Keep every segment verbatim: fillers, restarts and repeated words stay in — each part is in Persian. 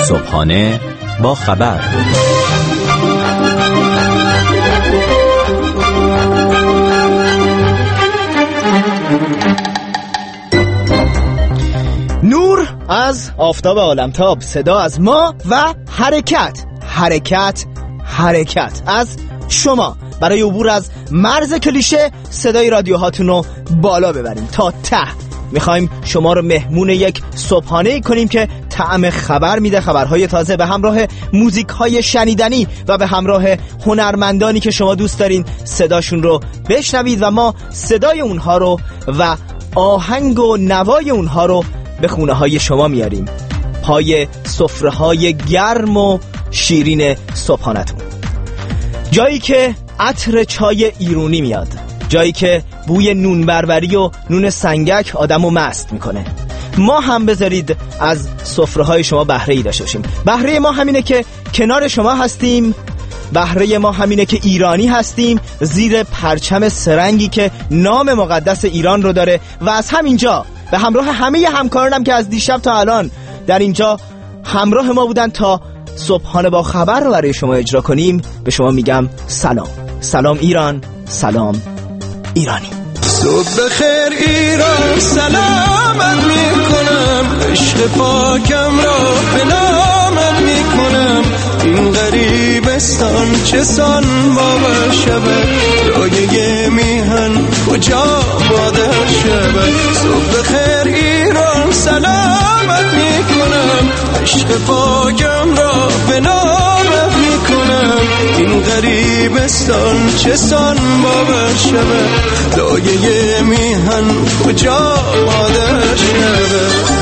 صبحانه با خبر. نور از آفتاب عالمتاب، صدا از ما و حرکت حرکت حرکت از شما برای عبور از مرز کلیشه صدای رادیوهاتون رو بالا ببریم تا ته. میخوایم شما رو مهمون یک صبحانه کنیم که طعم خبر میده، خبرهای تازه به همراه موزیک‌های شنیدنی و به همراه هنرمندانی که شما دوست دارین صداشون رو بشنوید و ما صدای اونها رو و آهنگ و نوای اونها رو به خونه های شما میاریم، پای سفره های گرم و شیرین صبحانتون، جایی که عطر چای ایرونی میاد، جایی که بوی نون بربری و نون سنگک آدمو مست میکنه. ما هم بذارید از سفره های شما بهره ای داشته باشیم. بهره ما همینه که کنار شما هستیم، بهره ما همینه که ایرانی هستیم، زیر پرچم سرنگی که نام مقدس ایران رو داره. و از همینجا به همراه همه همکارانم که از دیشب تا الان در اینجا همراه ما بودن تا صبحانه با خبر رو برای شما اجرا کنیم، به شما میگم سلام. سلام ایران، سلام ایرانی. صبح خیر ایران، سلامت میکنم، عشق پاکم را به نامت میکنم. این غریبستان چه سان باور شبه، لایه میهن کجا مادر شبه. صبح خیر ایران، سلامت میکنم، عشق پاکم را به نامت میکنم. این غریبستان چه سان باور شبه، لایه میهن کجا مادر شبه.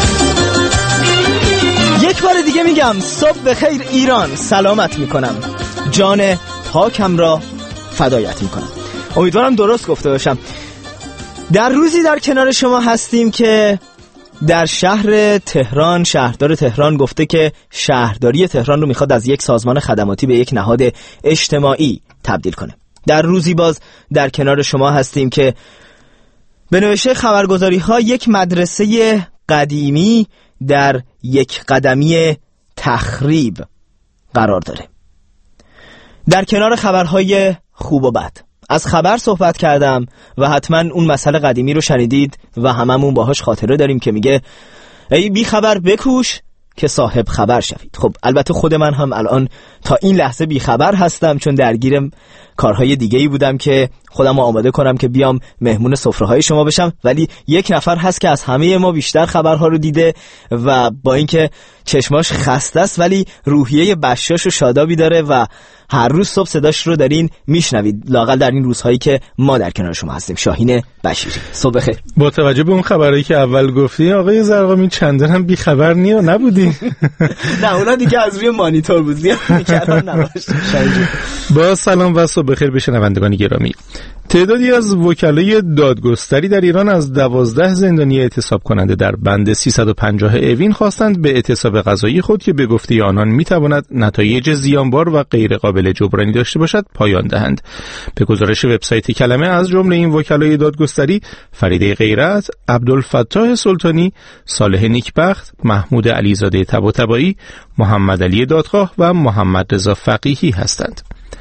یک بار دیگه میگم صبح بخیر ایران، سلامت میکنم، جان پاکم را فدایت میکنم. امیدوارم درست گفته باشم. در روزی در کنار شما هستیم که در شهر تهران شهردار تهران گفته که شهرداری تهران رو میخواد از یک سازمان خدماتی به یک نهاد اجتماعی تبدیل کنه. در روزی باز در کنار شما هستیم که به نوشته خبرگزاری ها یک مدرسه قدیمی در یک قدمی تخریب قرار داره. در کنار خبرهای خوب و بد از خبر صحبت کردم و حتما اون مسئله قدیمی رو شنیدید و هممون باهاش خاطره داریم که میگه ای بی خبر بکوش که صاحب خبر شوید. خب البته خود من هم الان تا این لحظه بی خبر هستم، چون درگیر کارهای دیگه‌ای بودم که خودم رو آماده کنم که بیام مهمون سفره‌های شما بشم، ولی یک نفر هست که از همه ما بیشتر خبرها رو دیده و با اینکه چشماش خسته است ولی روحیه بشاش و شادابی داره و هر روز صبح صداش رو دارین میشنوید، لااقل در این روزهایی که ما در کنار شما هستیم. شاهین بشیری، صبح بخیر. با توجه به اون خبرایی که اول گفتی آقای زرقامی چندان هم بی خبر نی و نبودی. نه اونا دیگه از روی مانیتور بود، زیاد می‌کردن نباشت. با سلام و صبح بخیر به شنوندگان گرامی. تعدادی از وکلای دادگستری در ایران از دوازده زندانی اعتصاب کننده در بند سیصد و پنجاه اوین خواستند به اعتصاب قضایی خود که به گفته آنان میتواند نتایج زیانبار و غیر قابل جبرانی داشته باشد پایان دهند. به گزارش وبسایت کلمه از جمله این وکلای دادگستری فریده غیرت، عبدالفتاح سلطانی، صالح نیکبخت، محمود علیزاده طباطبایی، محمد علی دادخواه و محمد رضا فقیهی هستند.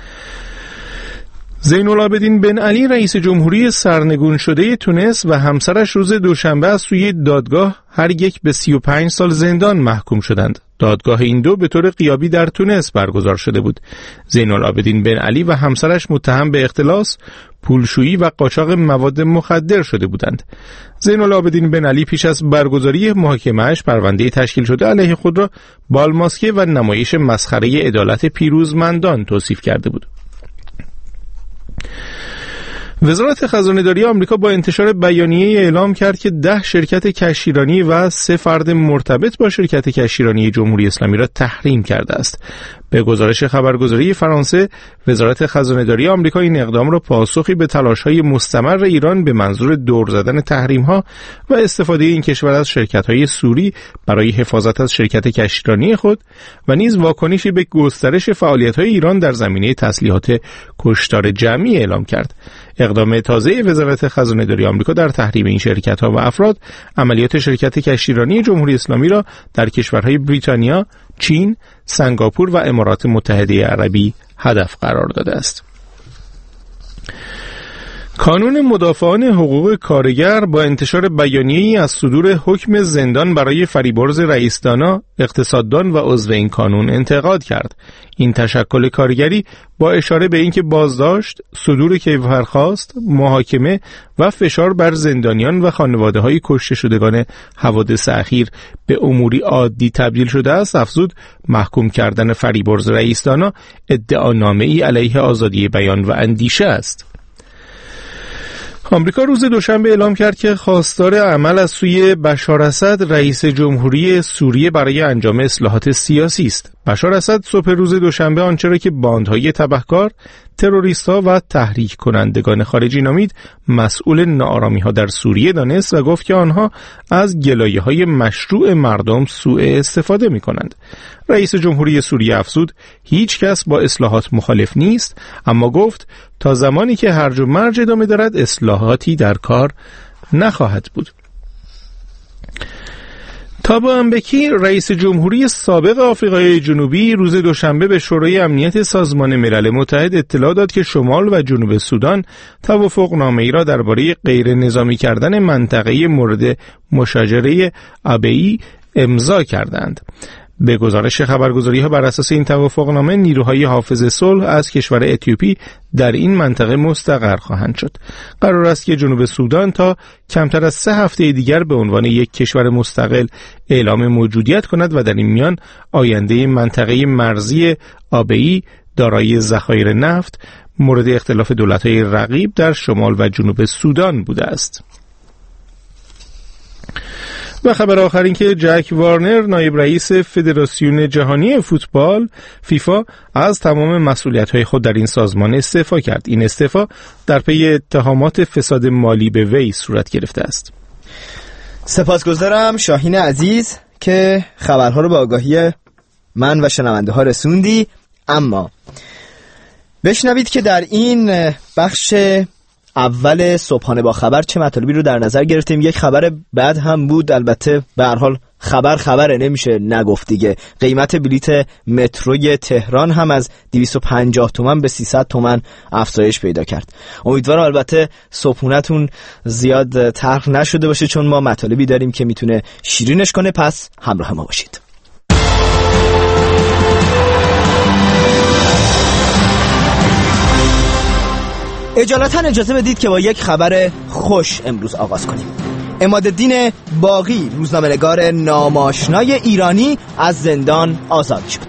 زین‌العابدین بن علی رئیس جمهوری سرنگون شده تونس و همسرش روز دوشنبه از سوی دادگاه هر یک به سی و پنج سال زندان محکوم شدند. دادگاه این دو به طور غیابی در تونس برگزار شده بود. زین‌العابدین بن علی و همسرش متهم به اختلاس، پولشویی و قاچاق مواد مخدر شده بودند. زین‌العابدین بن علی پیش از برگزاری محاکمه‌اش پرونده تشکیل شده علیه خود را بالماسکه و نمایش مسخره عدالت پیروزمندان توصیف کرده بود. وزارت خزانه‌داری آمریکا با انتشار بیانیه اعلام کرد که ده شرکت کشتیرانی و سه فرد مرتبط با شرکت کشتیرانی جمهوری اسلامی را تحریم کرده است. به گزارش خبرگزاری فرانسه، وزارت خزانه‌داری آمریکا این اقدام را پاسخی به تلاش‌های مستمر ایران به منظور دور زدن تحریم‌ها و استفاده این کشور از شرکت‌های سوری برای حفاظت از شرکت کشتیرانی خود و نیز واکنشی به گسترش فعالیت‌های ایران در زمینه تسلیحات کشتار جمعی اعلام کرد. اقدام تازه وزارت خزانه‌داری آمریکا در تحریم این شرکت‌ها و افراد عملیات شرکت کشتیرانی جمهوری اسلامی را در کشورهای بریتانیا، چین، سنگاپور و امارات متحده عربی هدف قرار داده است. کانون مدافعان حقوق کارگر با انتشار بیانیه‌ای از صدور حکم زندان برای فریبرز رئیس دانا، اقتصاددان و عضو این کانون انتقاد کرد. این تشکل کارگری با اشاره به اینکه بازداشت، صدور کیفرخواست، محاکمه و فشار بر زندانیان و خانواده‌های کشته شدگان حوادث اخیر به اموری عادی تبدیل شده است، افزود محکوم کردن فریبرز رئیس دانا ادعانامه‌ای علیه آزادی بیان و اندیشه است. آمریکا روز دوشنبه اعلام کرد که خواستار عمل از سوی بشار اسد رئیس جمهوری سوریه برای انجام اصلاحات سیاسی است. بشار اسد صبح روز دوشنبه آنچه را که باندهای تبهکار، تروریست‌ها و تحریک کنندگان خارجی نامید مسئول ناآرامی‌ها در سوریه دانست و گفت که آنها از گلایه‌های مشروع مردم سوء استفاده می‌کنند. رئیس جمهوری سوریه افزود هیچ کس با اصلاحات مخالف نیست، اما گفت تا زمانی که هرج و مرج ادامه دارد اصلاحاتی در کار نخواهد بود. تابو امبکی رئیس جمهوری سابق آفریقای جنوبی روز دوشنبه به شورای امنیت سازمان ملل متحد اطلاع داد که شمال و جنوب سودان توافقنامه‌ای را درباره غیر نظامی کردن منطقه مورد مشاجره آبئی امضا کردند. به گزارش خبرگزاری‌ها بر اساس این توافقنامه نیروهای حافظ صلح از کشور اتیوپی در این منطقه مستقر خواهند شد. قرار است که جنوب سودان تا کمتر از سه هفته دیگر به عنوان یک کشور مستقل اعلام موجودیت کند و در این میان آینده منطقه مرزی آبئی دارای ذخایر نفت مورد اختلاف دولت‌های رقیب در شمال و جنوب سودان بوده است. و خبر آخر این که جک وارنر نایب رئیس فدراسیون جهانی فوتبال فیفا از تمام مسئولیت‌های خود در این سازمان استعفا کرد. این استعفا در پی اتهامات فساد مالی به وی صورت گرفته است. سپاسگزارم شاهین عزیز که خبرها رو به آگاهی من و شنونده ها رسوندی. اما بشنوید که در این بخش اول صبحانه با خبر چه مطالبی رو در نظر گرفتیم. یک خبر بد هم بود، البته به هر حال خبر خبره، نمیشه نگفت دیگه. قیمت بلیت متروی تهران هم از دویست و پنجاه تومان به سیصد تومان افزایش پیدا کرد. امیدوارم البته صبحونتون زیاد تلخ نشده باشه، چون ما مطالبی داریم که میتونه شیرینش کنه. پس همراه ما باشید. اجالتا اجازه بدید که با یک خبر خوش امروز آغاز کنیم. عمادالدین باقی، روزنامه‌نگار ناماشنای ایرانی، از زندان آزاد شد.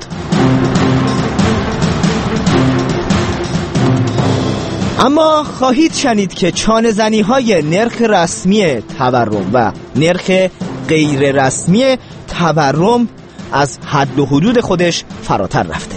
اما خواهید شنید که چانه زنی های نرخ رسمی تورم و نرخ غیر رسمی تورم از حد و حدود خودش فراتر رفته.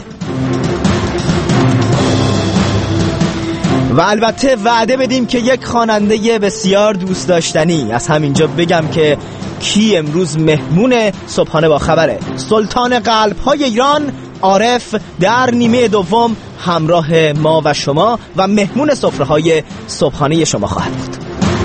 و البته وعده بدیم که یک خواننده بسیار دوست داشتنی، از همینجا بگم که کی امروز مهمون صبحانه با خبره، سلطان قلب‌های ایران عارف در نیمه دوم همراه ما و شما و مهمون سفره‌های صبحانه شما خواهد بود.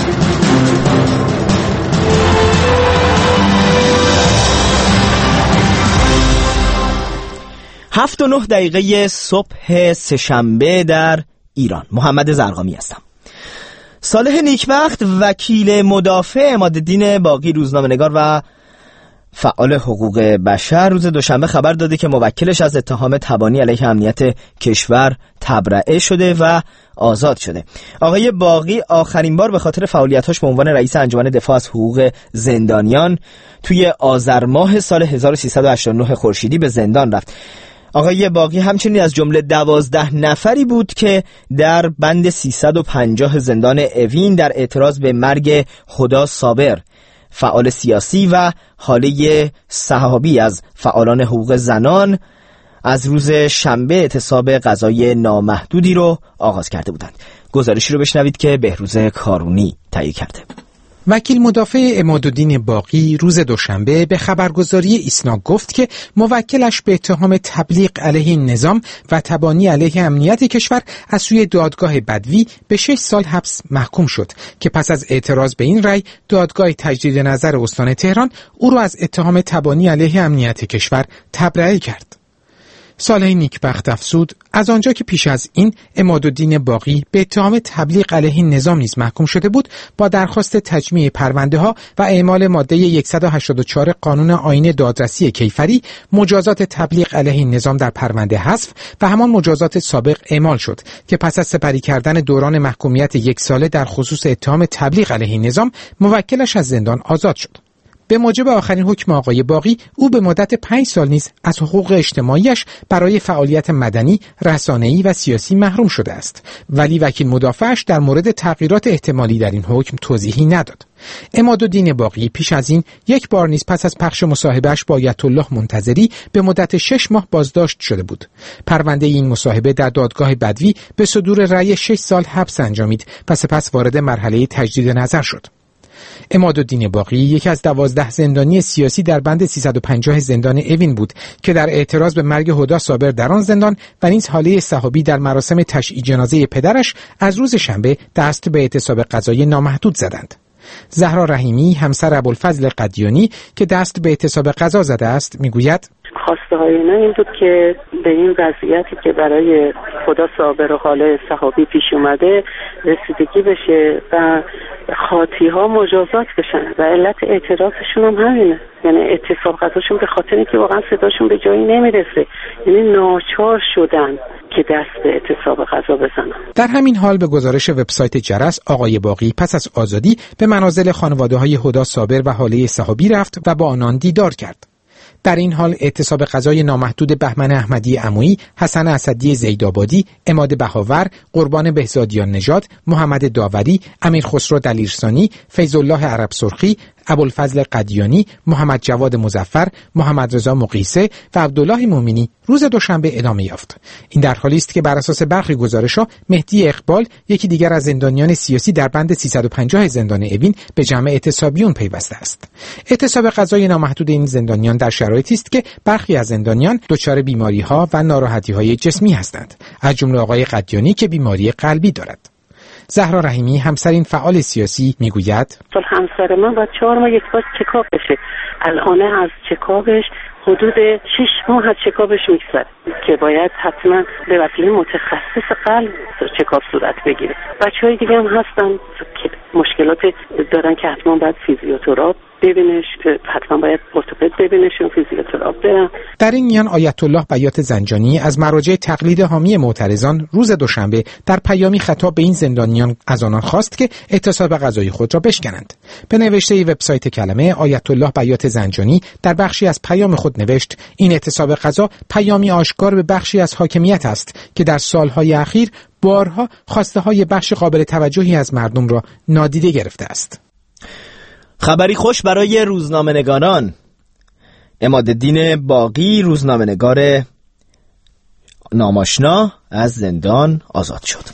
هفت و نه دقیقه صبح سه‌شنبه در ایران. محمد زرقامی هستم. صالح نیکبخت، وکیل مدافع عمادالدین باقی، روزنامه‌نگار و فعال حقوق بشر، روز دوشنبه خبر داده که موکلش از اتهام تبانی علیه امنیت کشور تبرئه شده و آزاد شده. آقای باقی آخرین بار به خاطر فعالیت‌هاش به عنوان رئیس انجمن دفاع از حقوق زندانیان توی آذر ماه سال هزار و سیصد و هشتاد و نه خورشیدی به زندان رفت. آقای باقی همچنین از جمله دوازده نفری بود که در بند سیصد و پنجاه زندان اوین در اعتراض به مرگ هدی صابر، فعال سیاسی و حاله صحابی از فعالان حقوق زنان، از روز شنبه اعتصاب غذای نامحدودی رو آغاز کرده بودند. گزارشی رو بشنوید که بهروز کارونی تهیه کرده. وکیل مدافع عمادالدین باقی روز دوشنبه به خبرگزاری ایسنا گفت که موکلش به اتهام تبلیغ علیه نظام و تبانی علیه امنیت کشور از سوی دادگاه بدوی به شش سال حبس محکوم شد که پس از اعتراض به این رأی دادگاه تجدید نظر استان تهران او را از اتهام تبانی علیه امنیت کشور تبرئه کرد. صالح نیکبخت افزود از آنجا که پیش از این عمادالدین باقی به اتهام تبلیغ علیه نظام نیز محکوم شده بود، با درخواست تجمیع پرونده ها و اعمال ماده صد و هشتاد و چهار قانون آیین دادرسی کیفری مجازات تبلیغ علیه نظام در پرونده حذف و همان مجازات سابق اعمال شد که پس از سپری کردن دوران محکومیت یک ساله در خصوص اتهام تبلیغ علیه نظام موکلش از زندان آزاد شد. به موجب آخرین حکم آقای باقی، او به مدت پنج سال نیز از حقوق اجتماعیش برای فعالیت مدنی، رسانه‌ای و سیاسی محروم شده است، ولی وکیل مدافعش در مورد تغییرات احتمالی در این حکم توضیحی نداد. عمادالدین باقی پیش از این یک بار نیز پس از پخش مصاحبهش با آیت الله منتظری به مدت شش ماه بازداشت شده بود. پرونده این مصاحبه در دادگاه بدوی به صدور رأی شش سال حبس انجامید و سپس وارد مرحله تجدید نظر شد. عمادالدین باقی یکی از دوازده زندانی سیاسی در بند سیصد و پنجاه زندان اوین بود که در اعتراض به مرگ هدی صابر در آن زندان و نیز حاله صحابی در مراسم تشییع جنازه پدرش از روز شنبه دست به اعتصاب قضایی نامحدود زدند. زهرا رحیمی همسر ابوالفضل قدیانی که دست به اعتصاب قضا زده است میگوید خواسته های اینا این بود که به این وضعیتی که برای هدی صابر و حاله صحابی پیش اومده رسیدگی بشه و خاطی ها مجازات بشن و علت اعتراضشون هم همینه، یعنی اعتصاب قضاشون به خاطر اینکه واقعا صداشون به جایی نمیرسه، یعنی ناچار شدن که دست به اعتصاب قضا بزنن. در همین حال به گزارش وبسایت جرس، آقای باقی پس از آزادی به منازل خانواده های هدی صابر و حاله صحابی رفت و با آنان دیدار کرد. در این حال اعتصاب قضای نامحدود بهمن احمدی عمویی، حسن اسدی زیدآبادی، عماد بهاور، قربان بهزادیان نژاد، محمد داوری، امیر خسرو دلیرسانی، فیض الله عرب سرخی، ابوالفضل قدیانی، محمد جواد مظفر، محمد رضا مقیسه و عبدالله مومنی روز دوشنبه ادامه یافت. این در حالی است که بر اساس برخی گزارش‌ها مهدی اقبال، یکی دیگر از زندانیان سیاسی در بند سیصد و پنجاه زندان اوین، به جمع اعتصابیون پیوسته است. اعتصاب قضای نامحدود این زندانیان در شرایطی است که برخی از زندانیان دچار بیماری‌ها و ناراحتی‌های جسمی هستند، از جمله آقای قدیانی که بیماری قلبی دارد. زهرا رحیمی همسرین فعال سیاسی میگوید همسر من باید چهار ماه یک بار چکاپ بشه. الان از چکاپش حدود شش ماه از چکاپش میگذره که باید حتما به وسیله متخصص قلب چکاپ صورت بگیره. بچهای دیگه هم هستن که مشکلات دارن که حتما باید فیزیوتراپ ببینش، حتما باید ارتوپد ببینش و فیزیوتراپ برن. در این میان آیت الله بیات زنجانی از مراجع تقلید حامی معترضان روز دوشنبه در پیامی خطاب به این زندانیان از آنان خواست که اعتصاب قضایی خود را بشکنند. به نوشته وبسایت کلمه، آیت الله بیات زنجانی در بخشی از پیام خود نوشت این اعتصاب قضا پیامی آشکار به بخشی از حاکمیت است که در سالهای اخیر بارها خواسته های بخش قابل توجهی از مردم را نادیده گرفته است. خبری خوش برای روزنامه‌نگاران. عمادالدین باقی، روزنامه‌نگار ناماشنا، از زندان آزاد شد.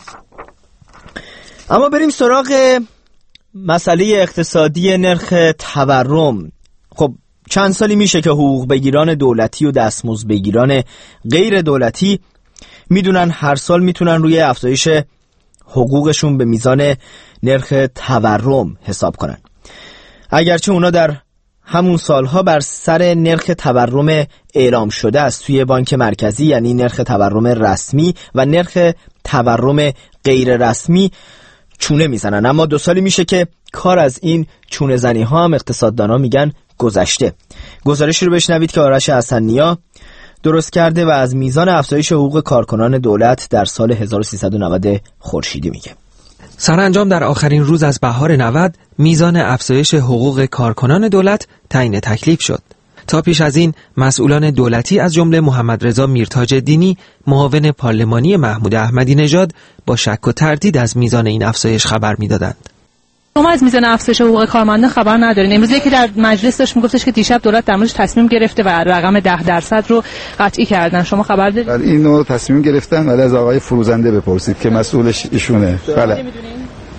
اما بریم سراغ مسئله اقتصادی نرخ تورم. خب چند سالی میشه که حقوق بگیران دولتی و دستمزد بگیران غیر دولتی میدونن هر سال میتونن روی افزایش حقوقشون به میزان نرخ تورم حساب کنن، اگرچه اونا در همون سالها بر سر نرخ تورم اعلام شده است توی بانک مرکزی، یعنی نرخ تورم رسمی و نرخ تورم غیر رسمی چونه میزنن. اما دو سالی میشه که کار از این چونه زنی ها هم اقتصاددانا میگن گذشته. گزارشی رو بشنوید که آرش حسن‌نیا درست کرده و از میزان افزایش حقوق کارکنان دولت در سال هزار و سیصد و نود خورشیدی میگه. سرانجام در آخرین روز از بهار نود میزان افزایش حقوق کارکنان دولت تعیین تکلیف شد. تا پیش از این مسئولان دولتی از جمله محمد رضا میرتاج دینی، معاون پارلمانی محمود احمدی نژاد، با شک و تردید از میزان این افزایش خبر میدادند. شما از میزان افزایش حقوق کارمندان خبر ندارین؟ امروز یکی در مجلس داشت میگفتش که دیشب دولت در موردش تصمیم گرفته و رقم ده درصد رو قطعی کردن. شما خبر دارید؟ اینو تصمیم گرفتن، ولی از آقای فروزنده بپرسید که مسئولش ایشونه. بله.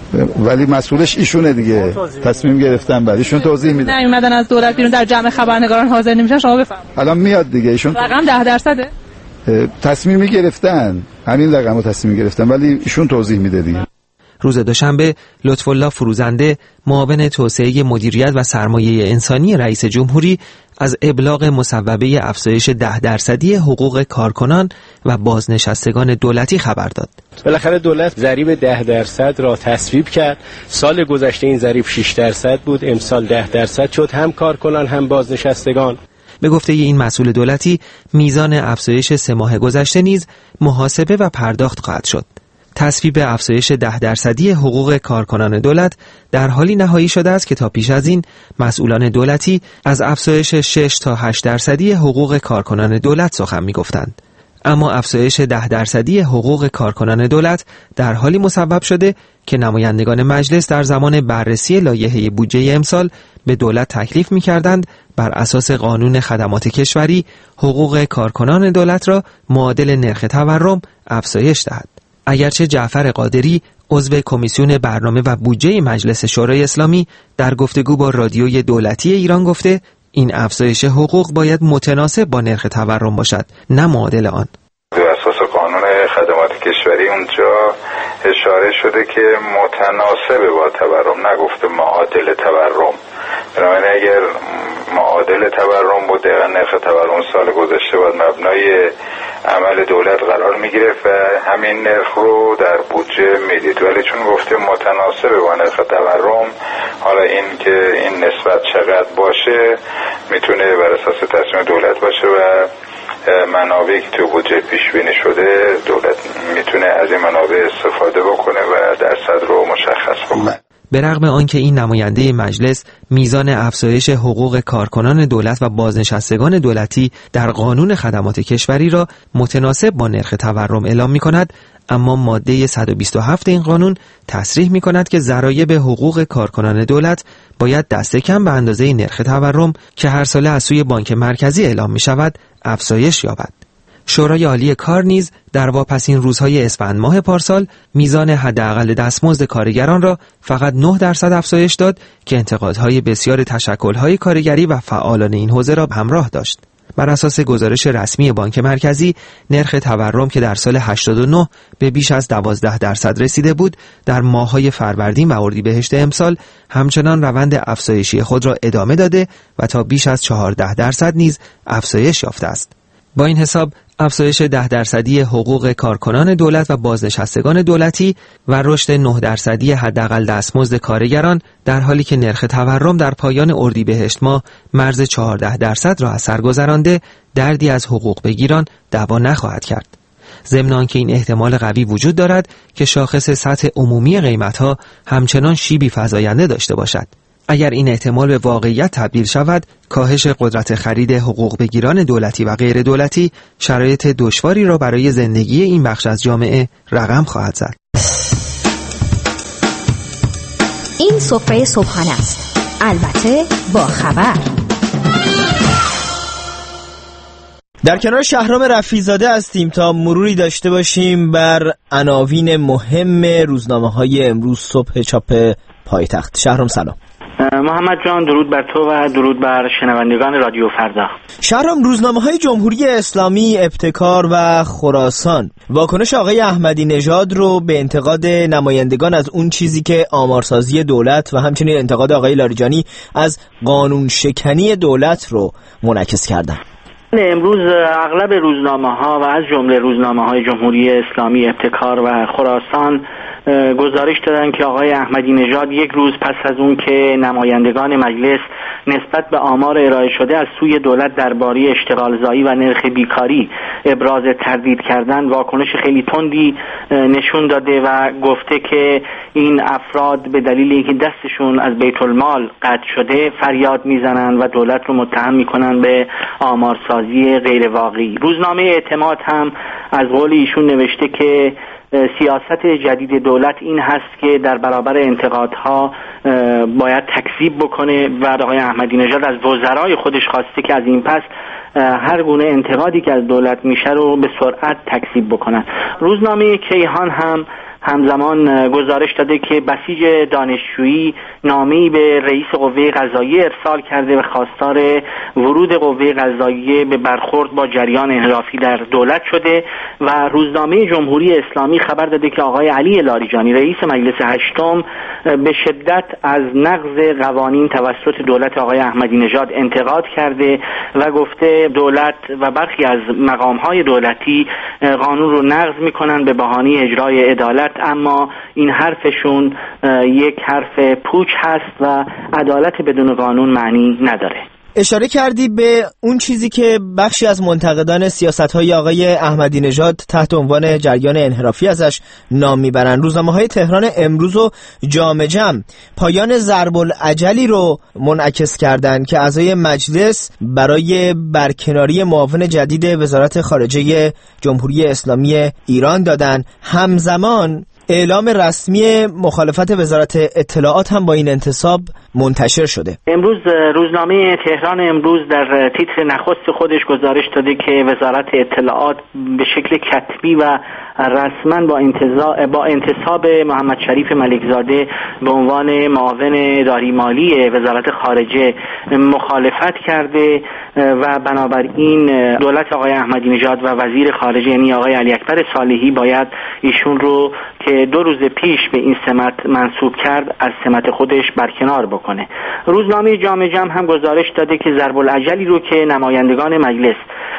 ولی مسئولش ایشونه دیگه، تصمیم گرفتن بعد ایشون توضیح میدن. نیومدن از دولت بیرون در جمع خبرنگاران حاضر نمیشن، شما بفرمایید. الان میاد دیگه ایشون. رقم ده درصده؟ تصمیم گرفتن، همین رقمو تصمیم گرفتن ولی ایشون توضیح میده دیگه. روز دوشنبه لطف‌الله فروزنده، معاون توسعه مدیریت و سرمایه انسانی رئیس جمهوری، از ابلاغ مصوبه افزایش ده درصدی حقوق کارکنان و بازنشستگان دولتی خبر داد. بالاخره دولت ضریب ده درصد را تصویب کرد. سال گذشته این ضریب شش درصد بود، امسال ده درصد شد، هم کارکنان هم بازنشستگان. به گفته این مسئول دولتی، میزان افزایش سه ماه گذشته نیز محاسبه و پرداخت خواهد شد. تصویب افزایش ده درصدی حقوق کارکنان دولت در حالی نهایی شده است که تا پیش از این مسئولان دولتی از افزایش شش تا هشت درصدی حقوق کارکنان دولت سخن می‌گفتند. اما افزایش ده درصدی حقوق کارکنان دولت در حالی مصوب شده که نمایندگان مجلس در زمان بررسی لایحه بودجه امسال به دولت تکلیف می‌کردند بر اساس قانون خدمات کشوری حقوق کارکنان دولت را معادل نرخ تورم افزایش دهد. اگرچه جعفر قادری، عضو کمیسیون برنامه و بودجه مجلس شورای اسلامی، در گفتگو با رادیوی دولتی ایران گفته این افزایش حقوق باید متناسب با نرخ تورم باشد، نه معادل آن. بر اساس قانون خدمات کشوری اونجا اشاره شده که متناسب با تورم، نگفته معادل تورم. بنابراین اگر معادل تورم بود، دقیقا نرخ تورم سال گذشته باید مبنای عمل دولت قرار میگرفت و همین نرخ رو در بودجه میدید، ولی چون گفته متناسب با نرخ تورم، حالا این که این نسبت چقدر باشه میتونه بر اساس تصمیم دولت باشه و منابعی که تو بودجه پیش بینی شده دولت میتونه از این منابع استفاده بکنه و درصد رو مشخص بکنه. به رغم آنکه این نماینده مجلس میزان افزایش حقوق کارکنان دولت و بازنشستگان دولتی در قانون خدمات کشوری را متناسب با نرخ تورم اعلام می‌کند، اما ماده صد و بیست و هفت این قانون تصریح می‌کند که ضرایب حقوق کارکنان دولت باید دست کم به اندازه نرخ تورم که هر ساله از سوی بانک مرکزی اعلام می‌شود افزایش یابد. شورای عالی کار نیز در واپسین روزهای اسفند ماه پارسال میزان حداقل دستمزد کارگران را فقط نه درصد افزایش داد که انتقادهای بسیار تشکل‌های کارگری و فعالان این حوزه را همراه داشت. بر اساس گزارش رسمی بانک مرکزی، نرخ تورم که در سال هشتاد و نه به بیش از دوازده درصد رسیده بود، در ماه‌های فروردین و اردیبهشت امسال همچنان روند افزایشی خود را ادامه داده و تا بیش از چهارده درصد نیز افزایش یافته است. با این حساب افزایش ده درصدی حقوق کارکنان دولت و بازنشستگان دولتی و رشد نه درصدی حداقل دستمزد کارگران در حالی که نرخ تورم در پایان اردیبهشت ماه مرز چهارده درصد را از سر گذرانده، دردی از حقوق بگیران دوا نخواهد کرد. ضمن آنکه این احتمال قوی وجود دارد که شاخص سطح عمومی قیمت‌ها همچنان شیبی فزاینده داشته باشد. اگر این احتمال به واقعیت تبدیل شود، کاهش قدرت خرید حقوق بگیران دولتی و غیر دولتی شرایط دشواری را برای زندگی این بخش از جامعه رقم خواهد زد. این سفره صبحانه است، البته با خبر. در کنار شهرام رفیع‌زاده هستیم تا مروری داشته باشیم بر عناوین مهم روزنامه‌های امروز صبح چاپ پایتخت. شهرام سلام. محمد جان، درود بر تو و درود بر شنوندگان رادیو فردا. شهرام، روزنامه‌های جمهوری اسلامی، ابتکار و خراسان واکنش آقای احمدی نژاد رو به انتقاد نمایندگان از اون چیزی که آمارسازی دولت و همچنین انتقاد آقای لاریجانی از قانون شکنی دولت رو منعکس کردن. امروز اغلب روزنامه‌ها و از جمله روزنامه‌های جمهوری اسلامی، ابتکار و خراسان گزارش دادن که آقای احمدی نژاد یک روز پس از اون که نمایندگان مجلس نسبت به آمار ارائه شده از سوی دولت درباره اشتغالزایی و نرخ بیکاری ابراز تردید کردن، واکنش خیلی تندی نشون داده و گفته که این افراد به دلیل اینکه دستشون از بیت المال قطع شده فریاد میزنن و دولت رو متهم میکنن به آمارسازی غیر واقعی. روزنامه اعتماد هم از قول ایشون نوشته که سیاست جدید دولت این هست که در برابر انتقادها باید تکذیب بکنه و آقای احمدی نژاد از وزرای خودش خواسته که از این پس هر گونه انتقادی که از دولت میشه رو به سرعت تکذیب بکنن. روزنامه کیهان هم همزمان گزارش داده که بسیج دانشجویی نامه‌ای به رئیس قوه قضاییه ارسال کرده و خواستار ورود قوه قضاییه به برخورد با جریان انحرافی در دولت شده و روزنامه جمهوری اسلامی خبر داده که آقای علی لاریجانی رئیس مجلس هشتم به شدت از نقض قوانین توسط دولت آقای احمدی نژاد انتقاد کرده و گفته دولت و برخی از مقام‌های دولتی قانون رو نقض می‌کنن به بهانه اجرای عدالت، اما این حرفشون یک حرف پوچ هست و عدالت بدون قانون معنی نداره. اشاره کردی به اون چیزی که بخشی از منتقدان سیاست‌های آقای احمدی نژاد تحت عنوان جریان انحرافی ازش نام میبرن. روزنامه‌های تهران امروز و جامعه جمع پایان ضرب الاجلی رو منعکس کردند که اعضای مجلس برای برکناری معاون جدید وزارت خارجه جمهوری اسلامی ایران دادن. همزمان اعلام رسمی مخالفت وزارت اطلاعات هم با این انتصاب منتشر شده. امروز روزنامه تهران امروز در تیتر نخست خودش گزارش داده که وزارت اطلاعات به شکل کتبی و رسما با انتزاع با انتصاب محمد شریف ملکزاده به عنوان معاون اداری مالی وزارت خارجه مخالفت کرده و بنابراین دولت آقای احمدی نژاد و وزیر خارجه یعنی آقای علی اکبر صالحی باید ایشون رو که دو روز پیش به این سمت منصوب کرد از سمت خودش برکنار بکنه. روزنامه جامعه جمع هم گزارش داده که ضرب الاجلی رو که نمایندگان مجلس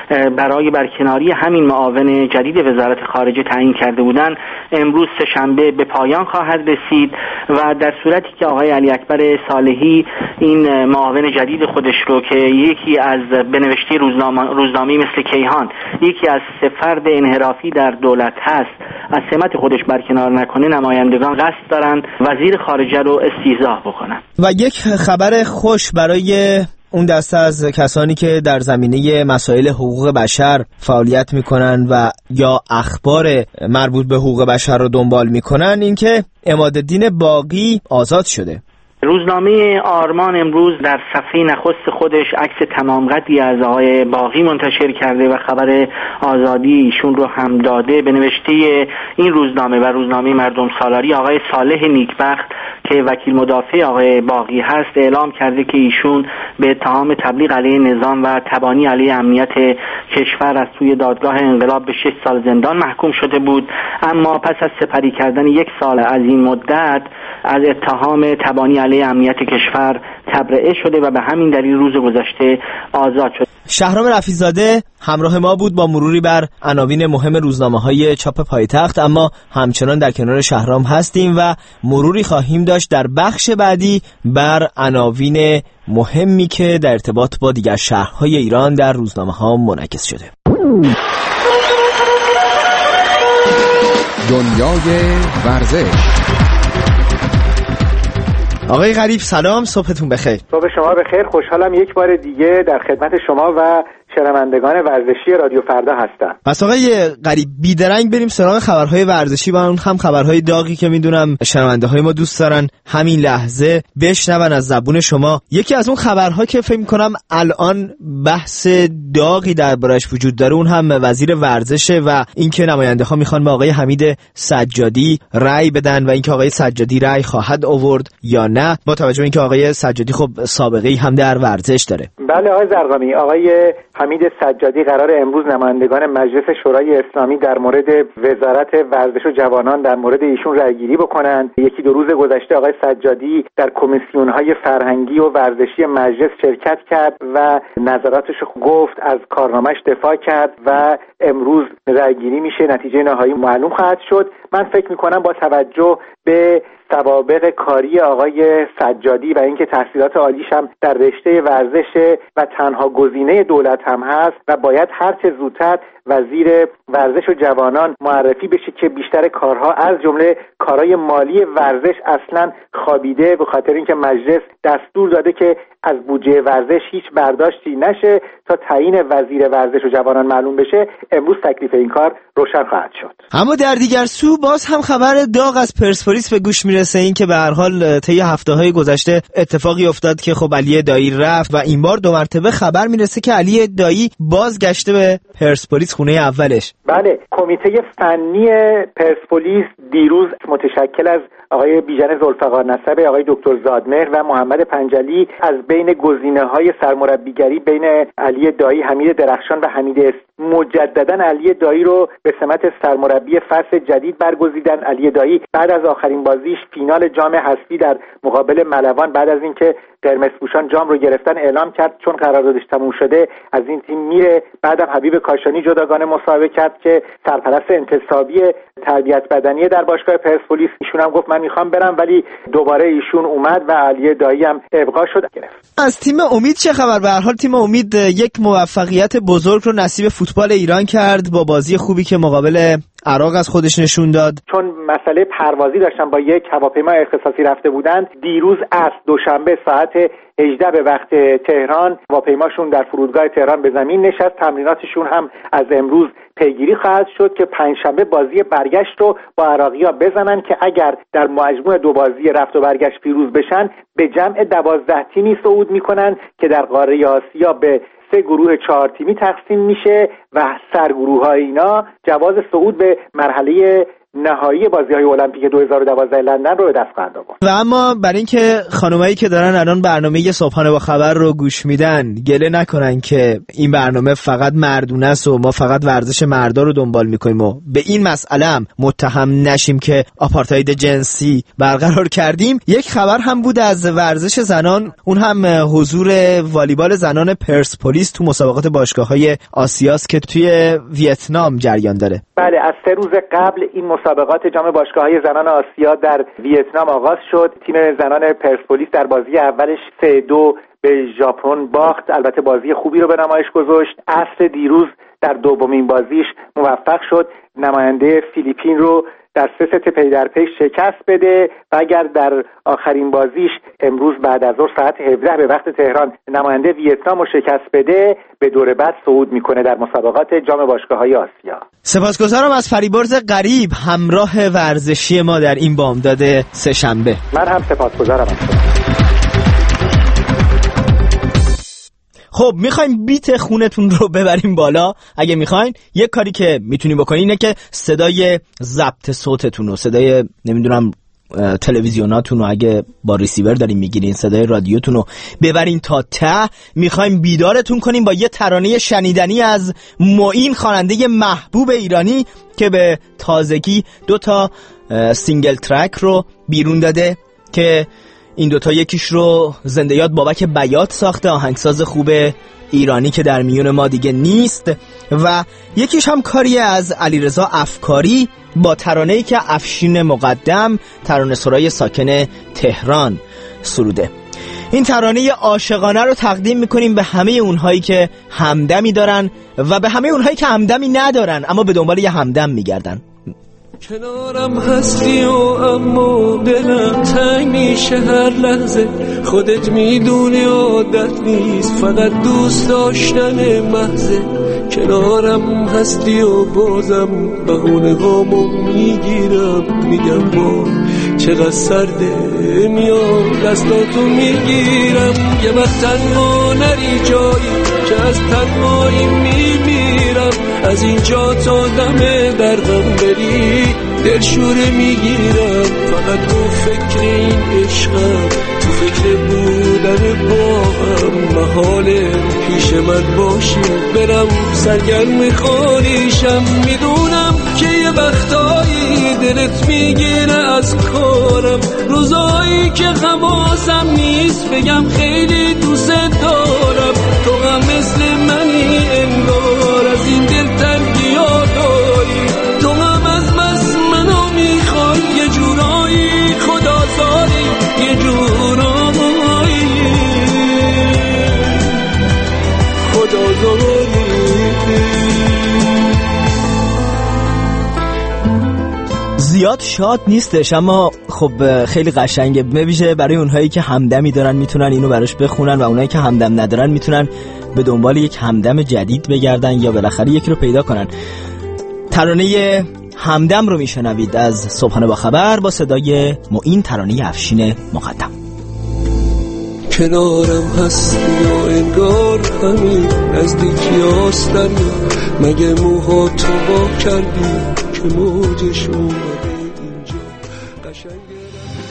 برای برکناری همین معاون جدید وزارت خارجه تعیین کرده بودند امروز سه‌شنبه به پایان خواهد رسید و در صورتی که آقای علی اکبر صالحی این معاون جدید خودش رو که یکی از بنوشته روزنامه روزنامه‌ای مثل کیهان یکی از سه فرد انحرافی در دولت هست از سمت خودش برکنار نکنه، نمایندگان قصد دارن وزیر خارجه رو استیضاح بکنن. و یک خبر خوش برای اون دسته از کسانی که در زمینه مسائل حقوق بشر فعالیت میکنن و یا اخبار مربوط به حقوق بشر رو دنبال میکنن این که عمادالدین باقی آزاد شده. روزنامه آرمان امروز در صفحه نخست خودش عکس تمام قدی از آقای باقی منتشر کرده و خبر آزادی ایشون رو هم داده. به نوشته این روزنامه و روزنامه مردم سالاری آقای صالح نیکبخت که وکیل مدافع آقای باقی هست اعلام کرده که ایشون به اتهام تبلیغ علیه نظام و تبانی علیه امنیت کشور از سوی دادگاه انقلاب به شش سال زندان محکوم شده بود، اما پس از سپری کردن یک سال از این مدت از اتهام تبانی علیه امنیت کشور تبرئه شده و به همین دلیل روز گذشته آزاد شد. شهرام رفیع‌زاده همراه ما بود با مروری بر عناوین مهم روزنامه‌های چاپ پایتخت، اما همچنان در کنار شهرام هستیم و مروری خواهیم داشت در بخش بعدی بر عناوین مهمی که در ارتباط با دیگر شهرهای ایران در روزنامه‌ها منعکس شده. دنیای ورزش. آقای غریب سلام، صبحتون بخیر. صبح شما بخیر، خوشحالم یک بار دیگه در خدمت شما و شنوندگان ورزشی رادیو فردا هستم. پس آقای غریب بیدرنگ بریم سراغ خبرهای ورزشی و اون هم خبرهای داغی که میدونم شنونده های ما دوست دارن همین لحظه بشنون از زبون شما. یکی از اون خبرها که فکر می‌کنم الان بحث داغی دربارش وجود داره اون هم وزیر ورزشه و اینکه نماینده ها میخوان به آقای حمید سجادی رأی بدن و اینکه آقای سجادی رأی خواهد آورد یا نه، با توجه به اینکه آقای سجادی خب سابقه‌ای هم در ورزش داره. بله آقای زرقامی، آقای حمید سجادی قرار امروز نمایندگان مجلس شورای اسلامی در مورد وزارت ورزش و جوانان در مورد ایشون رأیگیری بکنند. یکی دو روز گذشته آقای سجادی در کمیسیون‌های فرهنگی و ورزشی مجلس شرکت کرد و نظراتش گفت، از کارنامه‌اش دفاع کرد و امروز رأیگیری میشه، نتیجه نهایی معلوم خواهد شد. من فکر می‌کنم با توجه به سوابق کاری آقای سجادی و اینکه تحصیلات عالیش هم در رشته ورزش و تنها گزینه دولت هم هست و باید هر چه زودتر وزیر ورزش و جوانان معرفی بشه که بیشتر کارها از جمله کارهای مالی ورزش اصلا خوابیده، به خاطر اینکه مجلس دستور داده که از بودجه ورزش هیچ برداشتی نشه تا تعیین وزیر ورزش و جوانان معلوم بشه، امروز تکلیف این کار روشن خواهد شد. اما در دیگر سو باز هم خبر داغ از پرسپولیس به گوش میرسه، این که به هر حال طی هفته‌های گذشته اتفاقی افتاد که خب علی دایی رفت و این بار دو مرتبه خبر میرسه که علی دایی بازگشته به پرسپولیس، خونه اولش. بله، کمیته فنی پرسپولیس دیروز متشکل از آقای بیژن ذوالفقار نسب، آقای دکتر زادمهر و محمد پنجلی از بین گزینه‌های سرمربیگری بین علی دایی، حمید درخشان و حمید اسم مجددا علی دایی رو به سمت سرمربی فصل جدید برگزیدن. علی دایی بعد از آخرین بازیش فینال جام حذفی در مقابل ملوان، بعد از اینکه قرمزپوشان جام رو گرفتن، اعلام کرد چون قراردادش تموم شده از این تیم میره. بعدم حبیب کاشانی جداگانه مصاحبه کرد که سرپرست انتصابی تربیت بدنی در باشگاه پرسپولیس، ایشون هم گفت من میخوام برم، ولی دوباره ایشون اومد و علی دایی هم ابقا شد. گرفت. از تیم امید چه خبر؟ به هر حال تیم امید یک موفقیت بزرگ رو نصیب فوتبال ایران کرد با بازی خوبی که مقابل عراق از خودش نشون داد. چون مسئله پروازی داشتن، با یک هواپیما اختصاصی رفته بودند، دیروز از دوشنبه ساعت هجده به وقت تهران هواپیماشون در فرودگاه تهران به زمین نشست. تمریناتشون هم از امروز پیگیری خواهد شد که پنجشنبه بازی برگشت رو با عراقی‌ها بزنن که اگر در مجموع دو بازی رفت و برگشت پیروز بشن به جمع دوازده تیمی صعود میکنن که در قاره آسیا به سه گروه چهار تیمی تقسیم میشه و سرگروه‌های اینا جواز صعود به مرحله نهایی بازی‌های المپیک دو هزار و دوازده لندن رو به دست خواهند آورد. و اما برای اینکه خانمایی که دارن الان برنامه صبحانه با خبر رو گوش میدن گله نکنن که این برنامه فقط مردونه است و ما فقط ورزش مردا رو دنبال میکنیم و به این مسئله هم متهم نشیم که آپارتاید جنسی برقرار کردیم، یک خبر هم بود از ورزش زنان، اون هم حضور والیبال زنان پرسپولیس تو مسابقات باشگاه‌های آسیاست که توی ویتنام جریان داره. بله، از سه روز قبل این مسابقات جام باشگاه‌های زنان آسیا در ویتنام آغاز شد. تیم زنان پرسپولیس در بازی اولش سه دو به ژاپن باخت، البته بازی خوبی رو به نمایش گذاشت. عصر دیروز در دومین بازیش موفق شد نماینده فیلیپین رو در سه ست پی در پی شکست بده و اگر در آخرین بازیش امروز بعد از ظهر ساعت هفده به وقت تهران نماینده ویتنام رو شکست بده، به دور بعد صعود میکنه در مسابقات جام باشگاه‌های آسیا. سپاسگزارم از فریبرز غریب، همراه ورزشی ما در این بامداد سه شنبه. من هم سپاسگزارم از شما. خب میخوایم بیت خونتون رو ببریم بالا. اگه میخواین یک کاری که میتونی بکنی اینه که صدای ضبط صوتتون رو، صدای نمیدونم تلویزیوناتون رو اگه با ریسیور دارین میگیرین، صدای رادیوتون رو ببرین تا ته. میخوایم بیدارتون کنیم با یه ترانه شنیدنی از معین، خواننده محبوب ایرانی که به تازگی دو تا سینگل ترک رو بیرون داده که این دوتا یکیش رو زنده یاد بابک بیات ساخته، آهنگساز خوب ایرانی که در میون ما دیگه نیست، و یکیش هم کاری از علیرضا افکاری با ترانه‌ای که افشین مقدم، ترانه سرای ساکن تهران سروده. این ترانه عاشقانه رو تقدیم میکنیم به همه اونهایی که همدمی دارن و به همه اونهایی که همدمی ندارن اما به دنبال یه همدم میگردن. کنارم هستی و اما دلم تنگ میشه هر لحظه، خودت میدونی عادت نیست فقط دوست داشتن محضه. کنارم هستی و بازم بهونه هامو میگیرم، میگم با چقدر سرده، میام دستاتو میگیرم. یه وقت تنها نری جایی که از تنهایی میمیرم، از اینجا تا دم درغم بری دلشوره میگیرم. فقط تو فکر این عشقم، تو فکر بودن با هم، محاله پیش من باشی برم سرگرم خالیشم. میدونم که یه وقتایی دلت میگیره از کارم، روزایی که حواسم نیست بگم خیلی دوست دارم. تو هم مثل منی انگار، از این دل تنگی ها داری، تو هم از بس منو میخوای یه جورایی خدازاری، یه جورایی خدازاری. زیاد شاد نیستش، اما خب خیلی قشنگه، بویژه برای اونهایی که همدمی دارن میتونن اینو براش بخونن و اونهایی که همدم ندارن میتونن به دنبال یک همدم جدید بگردن یا بالاخره یکی رو پیدا کنن. ترانه همدم رو میشنوید از صبحانه با خبر با صدای معین ترانه افشین مقدم. کنارم هستی و انگار همین نزدیکی هاست دریا، مگه موها تو با کردی که موجش اومده اینجا قشنگه.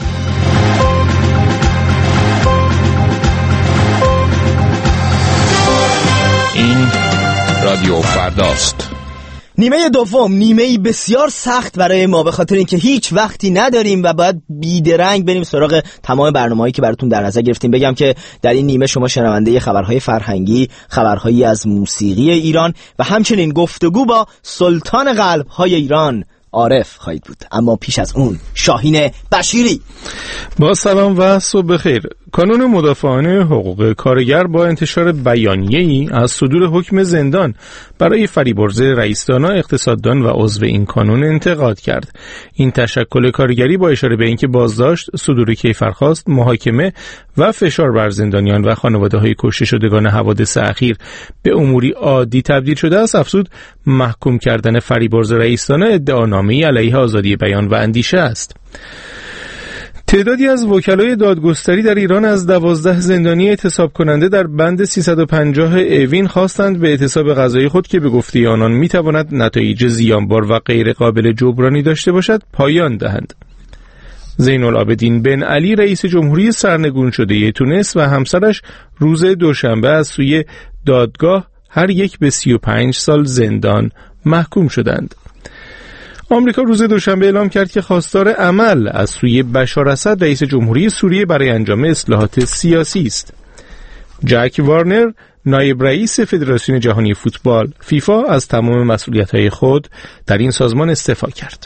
این رادیو فرداست. نیمه دوم نیمه‌ای بسیار سخت برای ما، به خاطر اینکه هیچ وقتی نداریم و باید بیدرنگ بریم سراغ تمام برنامه‌هایی که براتون در نظر گرفتیم. بگم که در این نیمه شما شنونده خبرهای فرهنگی، خبرهایی از موسیقی ایران و همچنین گفتگو با سلطان قلب‌های ایران عارف خواهید بود. اما پیش از اون شاهین بشیری. با سلام و صبح بخیر. کانون مدافعان حقوق کارگر با انتشار بیانیه‌ای از صدور حکم زندان برای فریبرز رئیس دانا اقتصاددان و عضو این کانون انتقاد کرد. این تشکل کارگری با اشاره به اینکه بازداشت، صدور کیفرخواست، محاکمه و فشار بر زندانیان و خانواده‌های کشته شدگان حوادث اخیر به اموری عادی تبدیل شده است، افزود محکوم کردن فریبرز رئیس دانا ادعانامه‌ای علیه آزادی بیان و اندیشه است. تعدادی از وکلای دادگستری در ایران از دوازده زندانی اعتصاب کننده در بند سیصد و پنجاه اوین خواستند به اعتصاب قضایی خود که به گفته آنان میتواند نتایج زیانبار و غیر قابل جبرانی داشته باشد پایان دهند. زین العابدین بن علی رئیس جمهوری سرنگون شده تونس و همسرش روز دوشنبه از سوی دادگاه هر یک به سی و پنج سال زندان محکوم شدند. آمریکا روز دوشنبه اعلام کرد که خواستار عمل از سوی بشار اسد رئیس جمهوری سوریه برای انجام اصلاحات سیاسی است. جک وارنر نایب رئیس فدراسیون جهانی فوتبال فیفا از تمام مسئولیت‌های خود در این سازمان استعفا کرد.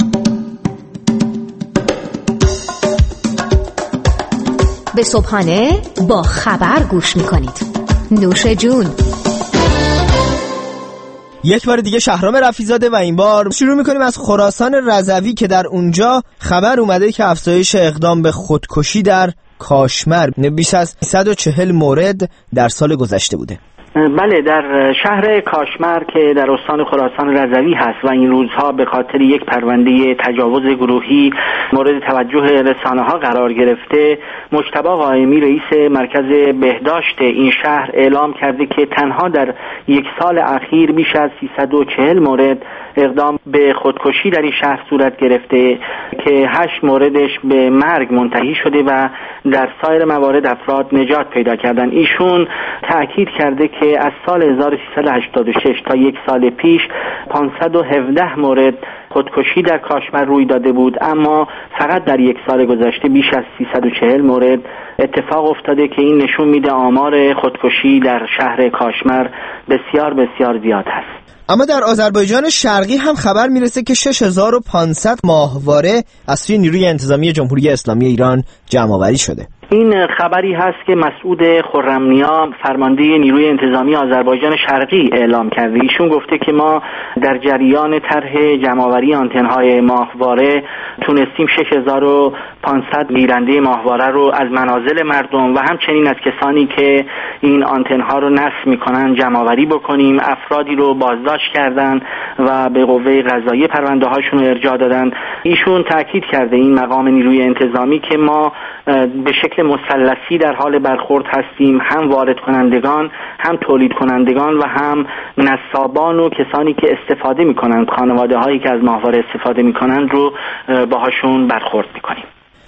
به صبحانه با خبر گوش می‌کنید. نوش جون. یک بار دیگه شهرام رفیع‌زاده و این بار شروع میکنیم از خراسان رضوی که در اونجا خبر اومده که افزایش اقدام به خودکشی در کاشمر بیش از صد و چهل مورد در سال گذشته بوده. بله، در شهر کاشمر که در استان خراسان رضوی هست و این روزها به خاطر یک پرونده تجاوز گروهی مورد توجه رسانه‌ها قرار گرفته، مجتبی قائمی رئیس مرکز بهداشت این شهر اعلام کرده که تنها در یک سال اخیر بیش از سیصد و چهل مورد اقدام به خودکشی در این شهر صورت گرفته که هشت موردش به مرگ منتهی شده و در سایر موارد افراد نجات پیدا کردن. ایشون تأکید کرده که از سال هزار و سیصد و هشتاد و شش تا یک سال پیش پانصد و هفده مورد خودکشی در کاشمر روی داده بود، اما فقط در یک سال گذشته بیش از سیصد و چهل مورد اتفاق افتاده که این نشون میده آمار خودکشی در شهر کاشمر بسیار بسیار زیاد است. اما در آذربایجان شرقی هم خبر میرسه که شش هزار و پانصد ماهواره از سوی نیروی انتظامی جمهوری اسلامی ایران جمع‌آوری شده. این خبری هست که مسعود خرمنیا فرمانده نیروی انتظامی آذربایجان شرقی اعلام کرده. ایشون گفته که ما در جریان طرح جمع‌آوری آنتن‌های ماهواره تونستیم شش هزار و پانصد گیرنده ماهواره رو از منازل مردم و همچنین از کسانی که این آنتن‌ها رو نصب می‌کنن جمع‌آوری بکنیم. افرادی رو بازداشت کردن و به قوه قضاییه پرونده هاشون رو ارجاع دادن. ایشون تاکید کرده این مقام نیروی انتظامی که ما به شکل مثلثی در حال برخورد هستیم، هم وارد کنندگان، هم تولید کنندگان و هم نصابان و کسانی که استفاده میکنند، خانواده هایی که از ماهواره استفاده میکنند رو باهاشون برخورد میکنیم.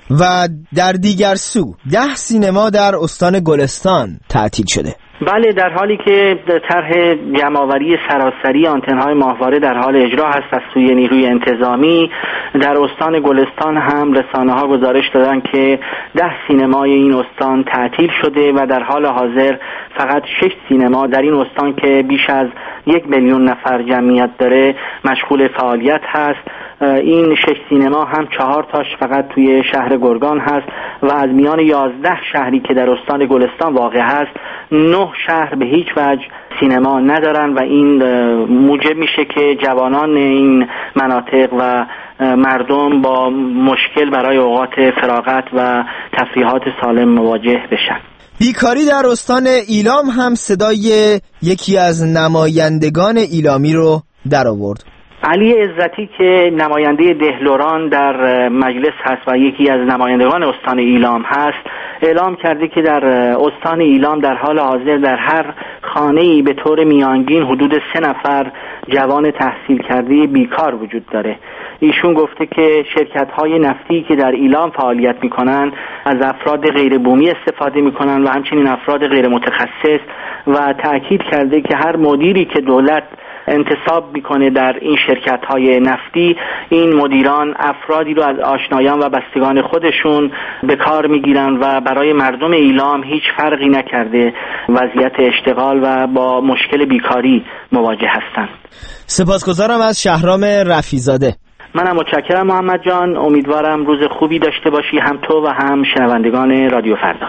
و در دیگر سو ده سینما در استان گلستان تعطیل شده. بله، در حالی که طرح جمع‌آوری سراسری آنتن‌های ماهواره در حال اجرا هست از سوی نیروی انتظامی، در استان گلستان هم رسانه‌ها گزارش دادن که ده سینمای این استان تعطیل شده و در حال حاضر فقط شش سینما در این استان که بیش از یک میلیون نفر جمعیت داره مشغول فعالیت هست این شش سینما هم چهار تاش فقط توی شهر گرگان هست و از میان یازده شهری که در استان گلستان واقع هست نه شهر به هیچ وجه سینما ندارن و این موجب میشه که جوانان این مناطق و مردم با مشکل برای اوقات فراغت و تفریحات سالم مواجه بشن. بیکاری در استان ایلام هم صدای یکی از نمایندگان ایلامی رو در آورد. علی عزتی که نماینده دهلوران در مجلس هست و یکی از نمایندگان استان ایلام هست اعلام کرده که در استان ایلام در حال حاضر در هر خانه‌ای به طور میانگین حدود سه نفر جوان تحصیل کرده بیکار وجود داره. ایشون گفته که شرکت‌های نفتی که در ایلام فعالیت می‌کنند از افراد غیر بومی استفاده می‌کنند و همچنین افراد غیر متخصص و تأکید کرده که هر مدیری که دولت انتصاب میکنه در این شرکت‌های نفتی این مدیران افرادی رو از آشنایان و بستگان خودشون به کار میگیرن و برای مردم ایلام هیچ فرقی نکرده وضعیت اشتغال و با مشکل بیکاری مواجه هستند. سپاسگزارم از شهرام رفیزاده. منم متشکرم محمد جان، امیدوارم روز خوبی داشته باشی هم تو و هم شنوندگان رادیو فردا.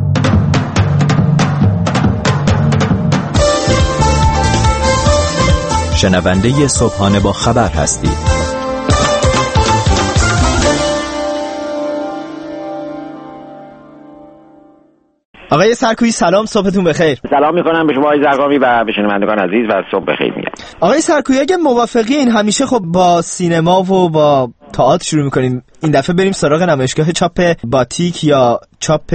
شنونده صبحانه با خبر هستید. آقای سرکویی سلام، صبحتون بخیر. سلام میکنم به شما آقای زرقامی و به شنوندگان عزیز و صبح بخیر میگم. آقای سرکویی اگه موافقین همیشه خب با سینما و با تئاتر شروع میکنیم، این دفعه بریم سراغ نمایشگاه چاپ باتیک یا چاپ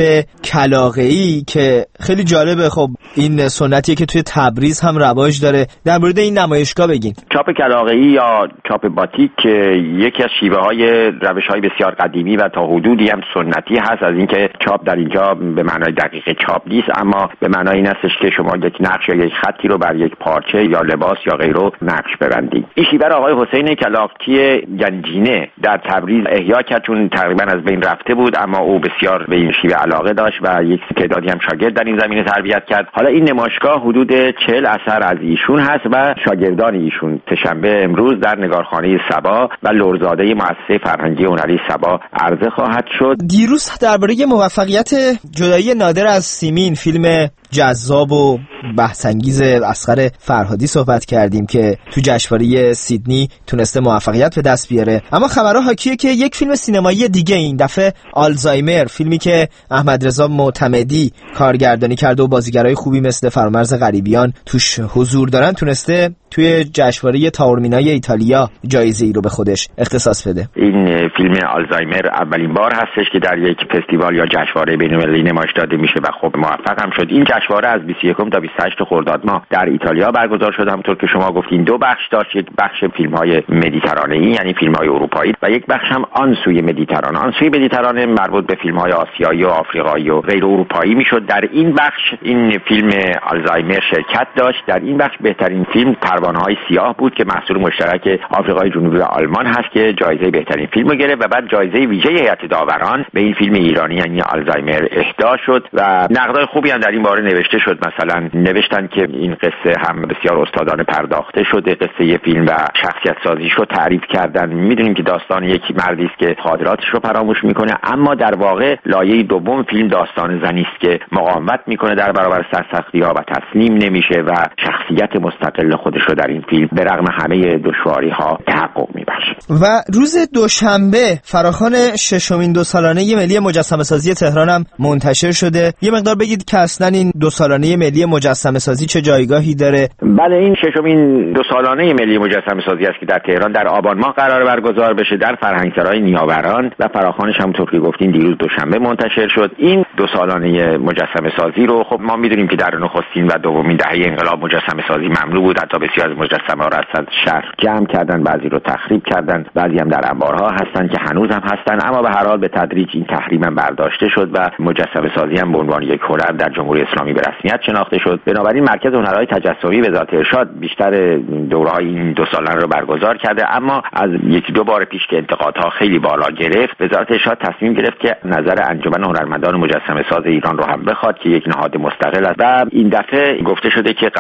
کلاغه‌ای که خیلی جالبه. خب این سنتیه که توی تبریز هم رواج داره. در مورد این نمایشگاه بگین. چاپ کلاغه‌ای یا چاپ باتیک یکی از شیوه‌های روش‌های بسیار قدیمی و تا حدودی هم سنتی هست از اینکه چاپ در اینجا به معنای دقیق چاپ نیست، اما به معنای این هستش که شما یک نقش یا یک خطی رو بر یک پارچه یا لباس یا غیره نقش ببندید. این شیوه رو آقای حسین کلاغچی گنجینه در تبریز احیا کرد، چون تقریبا از بین رفته بود، اما او بسیار به این شیوه علاقه داشت و یک تعدادی هم شاگرد در این زمینه تربیت کرد. حالا این نمایشگاه حدود چهل اثر از ایشون هست و شاگردان ایشون تشنبه امروز در نگارخانه سبا و لرزاده مؤسسه فرهنگی هنری سبا عرضه خواهد شد. دیروز درباره موفقیت جدایی نادر از سیمین، فیلم جذاب و بحث‌انگیز اصغر فرهادی صحبت کردیم که تو جشنواره سیدنی تونسته موفقیت به دست بیاره، اما خبرها حاکیه که یک فیلم سینمایی دیگه، این دفعه آلزایمر، فیلمی که احمد رضا معتمدی کارگردانی کرده و بازیگرای خوبی مثل فرامرز غریبیان توش حضور دارن، تونسته توی جشنواره تاورمینای ایتالیا جایزه ای رو به خودش اختصاص بده. این فیلم آلزایمر اولین بار هستش که در یک فستیوال یا جشنواره بین‌المللی نمایش داده میشه و خب موفق هم شد. این جشنواره از بیست و یکم تا بیست و هشتم خرداد ماه در ایتالیا برگزار شد. همونطور که شما گفتین دو بخش داشت، یک بخش فیلم‌های مدیترانه‌ای یعنی فیلم‌های اروپایی و یک بخش هم آن سوی مدیترانه. آن سوی مدیترانه مربوط به فیلم‌های آسیایی و آفریقایی و غیر اروپایی میشد. در این بخش این فیلم آلزایمر شرکت داشت. در این بخش بهترین فیلم پروانه‌های سیاه بود که محصول مشترک آفریقای جنوبی و آلمان هست که جایزه بهترین فیلم رو گرفت و بعد جایزه ویژه هیئت داوران به این فیلم ایرانی یعنی آلزایمر اهدا شد و نقدای خوبی هم در این باره نوشته شد. مثلا نوشتن که این قصه هم بسیار استادانه پرداخته شده، قصه یه فیلم و شخصیت سازیش رو تعریف کردن. میدونیم که داستان یک مردی است که خاطراتش رو فراموش میکنه، اما در واقع لایه دوم فیلم داستان زنی است که مقاومت میکنه در برابر سرسختی‌ها و تسلیم نمیشه و شخصیت مستقل خودش رو در این فیلم به رغم همه دشواری‌ها تحقق میبخشه. و روز دوشنبه فراخوان ششمین دو سالانه ملی مجسمه سازی تهران هم منتشر شده. یه مقدار بگید که اصلا این دو سالانه ملی مجسمه سازی چه جایگاهی داره؟ بله، این ششمین دو سالانه ملی مجسمه سازی است که در تهران در آبان ماه قرار برگزار بشه در فرهنگسرای نیاوران و فراخوانش هم طور که گفتین دیروز دوشنبه منتشر شد. این دو سالانه مجسمه سازی رو خب ما میدونیم که در نخستین و دومین دهه انقلاب مجسمه سازی ممنوع بود، حتی بسیار از مجسمه ها را از شهر جمع کردن، بعضی رو تخریب کردن، بعضی هم در انبارها هستن که هنوز هم هستن، اما به هر حال به تدریج این تحریم هم برداشته شد و مجسمه سازی هم به عنوان یک هنر در جمهوری اسلامی به رسمیت شناخته شد. بنابراین مرکز هنرهای تجسمی وزارت ارشاد بیشتر دوره‌های این دو سالانه رو برگزار کرده، اما از یکی دو بار پیش که انتقادها خیلی بالا گرفت، وزارت ارشاد تصمیم گرفت که نظر انجمن هنرمندان مجسمه ساز ایران رو هم بخواد که یک نهاد مستقل است و این دفعه گفته شده که قرار است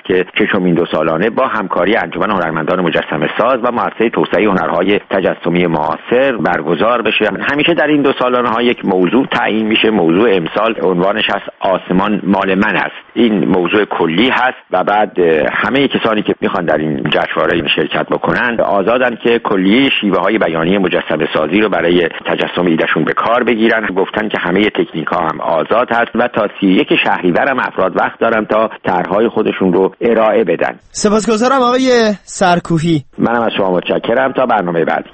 که ششمین دو سالانه با همکاری انجمن هنرمندان مجسمه ساز و مؤسسه توسعه هنرهای تجسمی معاصر برگزار بشه. همیشه در این دو سالانه ها یک موضوع تعیین میشه. موضوع امسال عنوانش هست آسمان مال من است. این موضوع کلی هست و بعد همه کسانی که میخوان در این جشنواره شرکت بکنن آزادن که کلیه شیوه های بیانی مجسمه سازی رو برای تجسم ایدهشون به کار بگیرن. گفتن که همه تکنیک ها هم آزاد هست و تا سی و یک شهریور هم افراد وقت دارن تا طرح‌های خودشون رو ارائه بدن. سپاسگزارم آقای سرکوهی. منم از شما متشکرم. تا برنامه بعدی.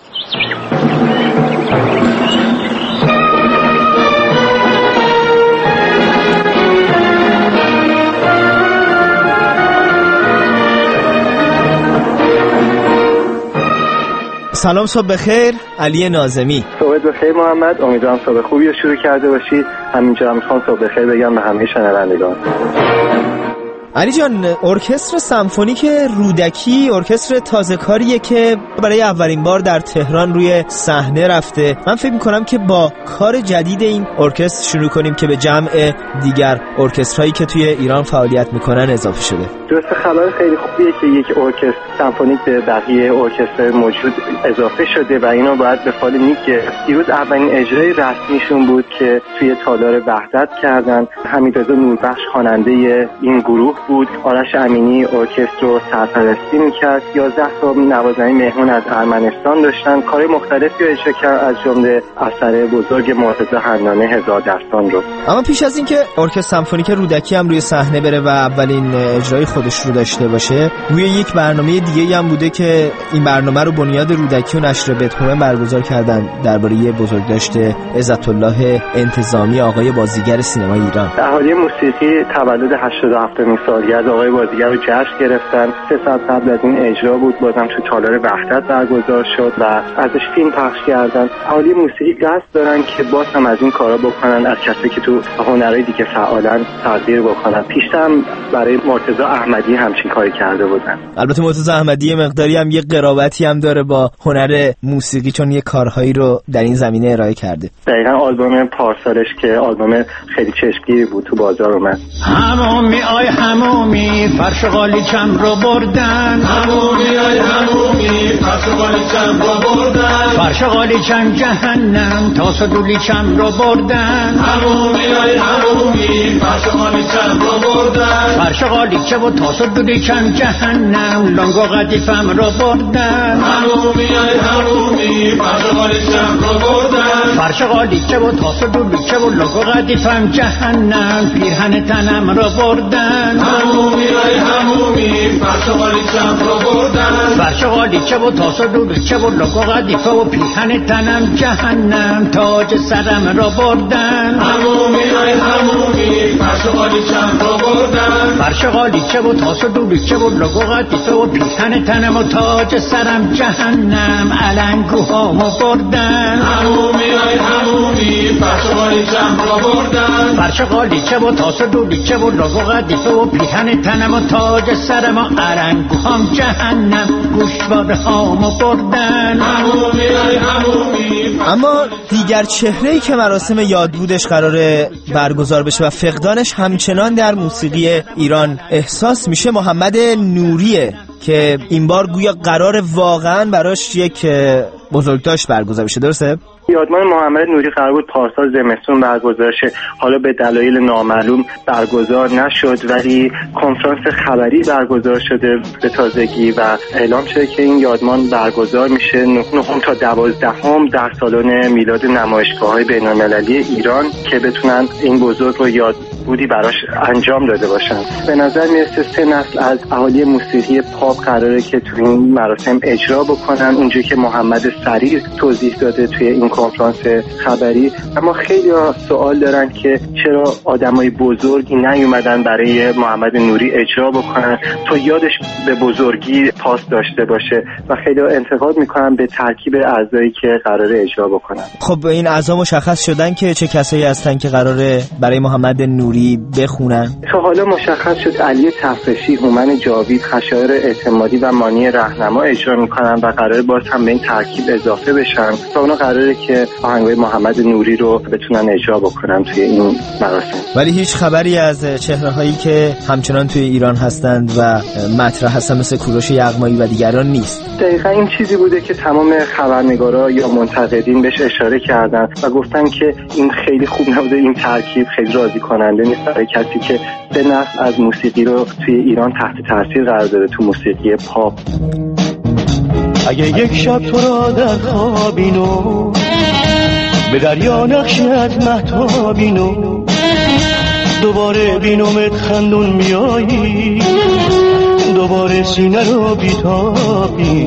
سلام، صبح بخیر. علی ناظمی. صبح بخیر محمد، امیدوارم صبح خوبی رو شروع کرده باشید. همینجا هم میخوام صبح بخیر بگم به همه شنوندگان. علی جان، ارکستر سمفونیک رودکی ارکستر تازه کاریه که برای اولین بار در تهران روی صحنه رفته. من فکر میکنم که با کار جدید این ارکستر شروع کنیم که به جمع دیگر ارکسترهایی که توی ایران فعالیت میکنن اضافه شده. درست، خبر خیلی خوبیه که یک ارکستر سمفونیک به بقیه ارکستر موجود اضافه شده و اینو باید به فال نیک گرفت. دیروز اولین اجرای رسمیشون بود که توی تالار وحدت کردن. حمیدرضا نوربخش خواننده این گروه بود. آرش امینی ارکستر رو سرپرستی میکرد. یازده تا نوازنده مهمون از ارمنستان داشتن. کار مختلفی رو اجرا کرد، از جمله اثر بزرگ مرتضی حنانه هزار دستان رو. اما پیش از اینکه ارکستر سمفونیک رودکی هم روی صحنه بره و اولین اجرای خودش رو داشته باشه، روی یک برنامه دیگه هم بوده که این برنامه رو بنیاد رودکی و نشر بتهوون برگزار کردن درباره بزرگداشت عزت الله انتظامی، آقای بازیگر سینمای ایران. اهالی موسیقی تولد هشتاد و هفتمین سالگرد آقای بازیگر رو جشن گرفتن. سه ساعت قبل از این اجرا بود، بازم تو تالار وحدت برگزار شد و ازش فیلم پخش کردن. اهالی موسیقی قصد دارن که باز هم از این کارا بکنن، از کسایی که تو هنرهای دیگه فعالن تقدیر بکنن. پیشتر هم برای مرتضی احمدی همچین کاری کرده بودن. البته مرتضی احمدی مقداری هم یه قرابتی هم داره با هنر موسیقی، چون یه کارهایی رو در این زمینه ارائه کرده. دقیقاً آلبوم پارسالش که آلبوم خیلی چشمگیری بود تو بازار اومد. همومی آی همومی فرش قالیچم رو بردن. همومی آی همومی فرش قالیچم رو بردن. فرش قالیچم جهنم تا سدولیچم رو بردن. همومی آی همومی فرش قالیچم رو بردن. فرش قالیچه و تا سدولیچم جهنم لنگو قدیفم رو بردن. همومی آی همومی فرش قالیچم رو بردن. فرش قالیچه و تا سدولیچه و لنگو قدیفم جهنم پیرهن تنم رو بردن. همومی آی همومی فرش قالیچم رو بردن. فرش قالیچه و تا سدولیچه و لنگو قدیفه و پیرهن تنم جهنم تاج سرم رو بردن. همومی آی همومی فرش قالیچم رو بردن. فرش قالیچه و تا سدولیچه و لنگو قدیفه و پیرهن تنم و تاج سرم جهنم علنگوهامو بردن. همومی آی همومی فرش قالیچم رو بردن. فرش قالیچه و تا سدولیچه و لنگو قدیفه و پیرهن تنم و تاج سرم و علنگوهام جهنم گوشوارهامو بردن. همومی آی همومی. اما دیگر چهره‌ای که مراسم یادبودش قراره برگزار بشه و فقدانش همچنان در موسیقی ایران احساس میشه محمد نوریه که این بار گویا قرار واقعا براش یک بزرگداشت برگزار بشه. درسته؟ یادمان محمد نوری قرار بود پارسال زمستون برگزار شه، حالا به دلایل نامعلوم برگزار نشد، ولی کنفرانس خبری برگزار شده به تازگی و اعلام شده که این یادمان برگزار میشه نهم تا دوازدهم در سالن میلاد نمایشگاه‌های بین‌المللی ایران که بتونن این بزرگ رو یاد بودی براش انجام داده باشن. به نظر میرسه سه نسل از اهالی موسیقی پاپ قراره که تو این مراسم اجرا بکنن، اونجوری که محمد سریر توضیح داده توی این کنفرانس خبری. اما خیلی سوال دارن که چرا آدمای بزرگی نیومدن برای محمد نوری اجرا بکنن تا یادش به بزرگی پاس داشته باشه و خیلی انتقاد میکنن به ترکیب اعضایی که قراره اجرا بکنن. خب این اعضا مشخص شدن که چه کسایی هستن که قراره برای محمد نوری بخونن؟ تا حالا مشخص شد علی تفرشی، هومن جاوید، خشایار اعتمادی و مانی رهنما اجرا میکنن و قراره باز هم به این ترکیب اضافه بشن. تا اونا قراره که آهنگای محمد نوری رو بتونن اجرا بکنن توی این مراسم. ولی هیچ خبری از چهره‌هایی که همچنان توی ایران هستند و مطرح هستن مثل کوروش یغمایی و دیگران نیست. دقیقاً این چیزی بوده که تمام خبرنگارا یا منتقدین بهش اشاره کردن و گفتن که این خیلی خوب نبوده، این ترکیب خیلی راضی کننده نیست برای کسی که به نسل از موسیقی رو توی ایران تحت تاثیر قرار داده، تو موسیقی پاپ. اگه یک شب تو را در خوابینو به دریا نقشت مهتابینو دوباره بینومت خندون میایی دوباره سینه رو بیتابینو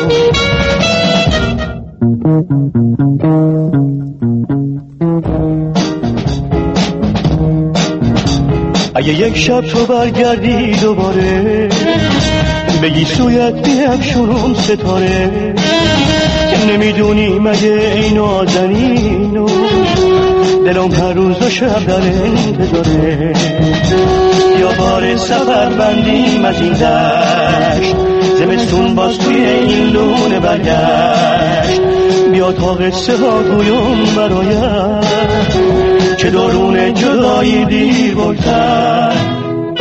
اگه یک شب تو برگردی دوباره بگی سویت بیفشونم ستاره نمیدونی مگه این نازنینو دلم هر روز و شب در انتظاره یا بار سفر بندیم از این دشت زمستون باز توی این لونه برگشت بیا تا قصه ها گویم برایت که دارون جدایی دیر بگذشت.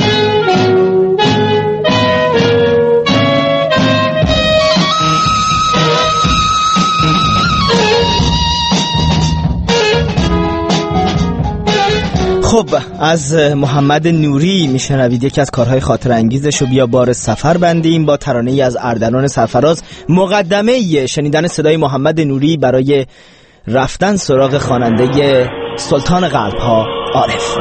خب از محمد نوری میشنوید یکی از کارهای خاطر انگیزش و بیا بار سفر بندیم با ترانه ای از اردلان سرفراز، مقدمه شنیدن صدای محمد نوری برای رفتن سراغ خواننده سلطان قلب‌ها عارف.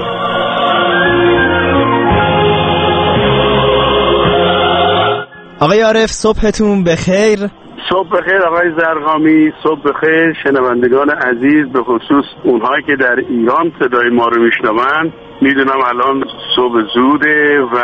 آقای عارف صبحتون بخیر. صبح بخیر آقای زرقامی، صبح بخیر شنوندگان عزیز، به خصوص اونهایی که در ایران صدای ما رو میشنون. میدونم الان صبح زوده و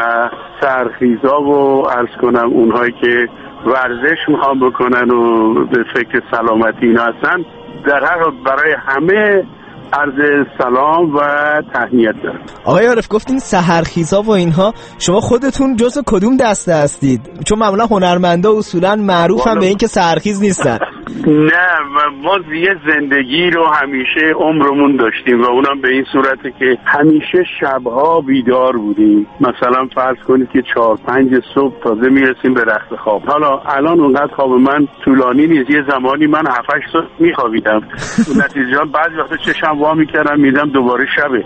سرخیزا و عرض کنم اونهایی که ورزش میخوان بکنن و به فکر سلامتی اینا هستن، در هر حال برای همه عرض سلام و تهنیت دارم. آقای عارف گفتین سحرخیزا و اینها، شما خودتون جزو کدوم دسته هستید؟ چون معمولا هنرمندا اصولا معروفن به این که سحرخیز نیستن. نه ما یه زندگی رو همیشه عمرمون داشتیم و اونم به این صورته که همیشه شبها بیدار بودیم. مثلا فرض کنید که چهار پنج صبح تازه میرسیم به رخت خواب. حالا الان اونقدر خواب من طولانی نیست، یه زمانی من هفت هشت صبح میخوابیدم. نتیجه بعضی وقتا چشم وا میکردم میدم دوباره شبه.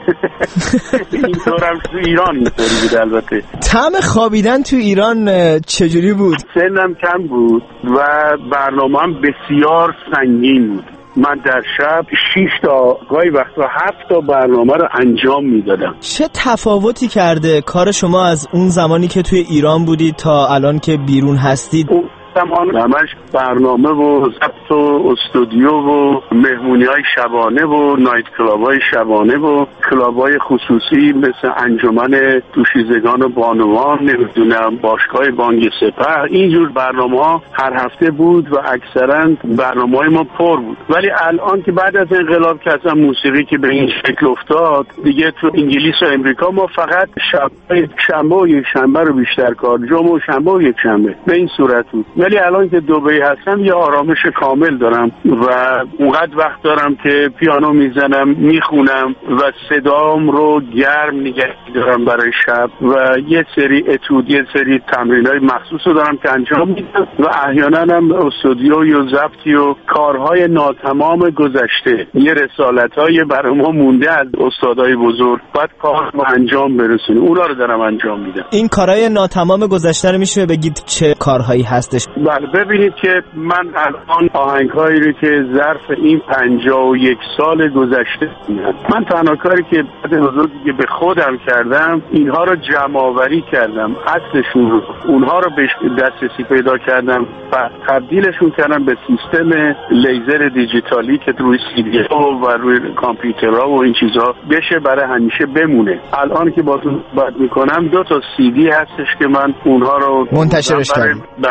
اینطورم تو ایران اینطوری بود. البته طعم خوابیدن تو ایران چجوری بود؟ سنم کم بود و برنامه‌ام بسیار سنگین بود. من در شب شش تا گاهی وقتا هفت تا برنامه رو انجام میدادم. چه تفاوتی کرده کار شما از اون زمانی که توی ایران بودید تا الان که بیرون هستید؟ زمان همش برنامه و ضبط و استودیو و مهمونی های شبانه و نایت کلاب های شبانه و کلاب های خصوصی مثل انجمن دوشیزگان و بانوان، نمیدونم باشگاه بانگ سپه، اینجور برنامه ها هر هفته بود و اکثرا برنامه های ما پر بود. ولی الان که بعد از انقلاب که اصلا موسیقی که به این شکل افتاد دیگه، تو انگلیس و امریکا ما فقط شب شنبه و یک شنبه رو بیشتر کار، جمعه و شنبه و یک شنبه به این صورت بود. ولی الان که دبی هستم یه آرامش کامل دارم و اونقدر وقت دارم که پیانو میزنم، میخونم و صدام رو گرم نگه دارم برای شب و یه سری اتود، یه سری تمرینای مخصوص رو دارم که انجام میدم و احیانا هم استودیو یا ضبطی و کارهای ناتمام گذشته، یه رسالت‌های برای ما مونده از استادای بزرگ، بعد کار رو انجام برسونیم، اونا رو دارم انجام میدم. این کارهای ناتمام گذشته رو میشه بگید چه کارهایی هستش؟ بله ببینید که من الان آهنگ‌هایی رو که ظرف این پنجاه و یک سال گذشته میدم، من تنها کاری که بعد بزرگی که به خودم کردم اینها رو جمع‌آوری کردم، اصلشون رو اونها رو به دسترسی پیدا کردم و تبدیلشون کردم به سیستم لیزر دیجیتالی که روی سی دی و روی کامپیوترها و این چیزها بشه برای همیشه بمونه. الان که باتون صحبت میکنم دو تا سی دی هستش که من اونها رو منتشرش کردم. بله، یکی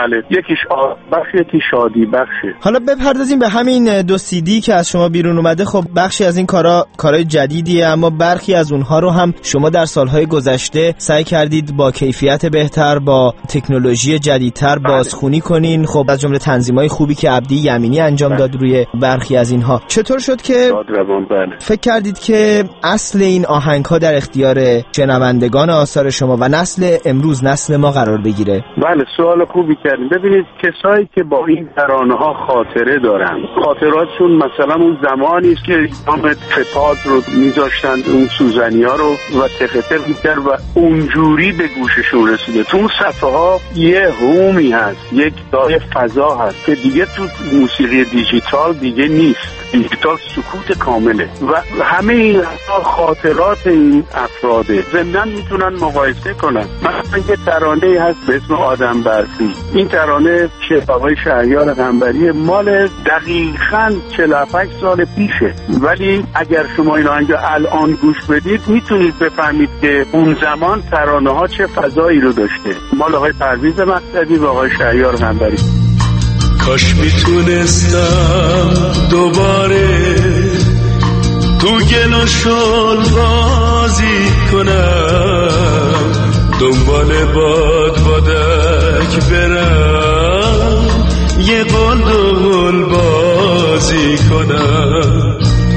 یکیش بخش یکی شادی بخشه. حالا بپردازیم به همین دو سی دی که از شما بیرون اومده. خب بخشی از این کارا کارهای جدیدیه، اما برخی از اونها رو هم شما در سالهای گذشته سعی کردید با کیفیت بهتر، با تکنولوژی جدیدتر بازخوانی کنین. خب از جمله تنظیمای خوبی که عبدی یمینی انجام داد روی برخی از اینها. چطور شد که فکر کردید که اصل این آهنگ‌ها در اختیار شنوندگان آثار شما و نسل امروز، نسل ما قرار بگیره؟ بله، سوال خوبی کردین. ببینید کسایی که با این ترانه‌ها خاطره دارن، خاطراتشون مثلا اون زمانی است که نام فتاد رو میذاشتن، اون سوزنی‌ها رو و تختر میکرد و اونجوری به گوششون رسیده. تو اون صفحه ها یه هومی هست، یک دای فضا هست که دیگه تو موسیقی دیجیتال دیگه نیست. دیجیتال سکوت کامله و همه این خاطرات این افراده ضمناً میتونن مقایسه کنن. مثلا یه ترانه هست به اسم آدم برفی. این ترانه که آقای شهریار قنبری مال دقیقاً چهل و هفت سال پیشه، ولی اگر شما این آهنگ الان گوش بدید میتونید بفهمید که اون زمان ترانه ها چه فضایی رو داشته. مال آقای پرویز مقصدی و آقای شهریار قنبری. کاش میتونستم دوباره تو گل و شل بازی کنم، دنبال باد بادک برم، یه قلدل بازی کنم.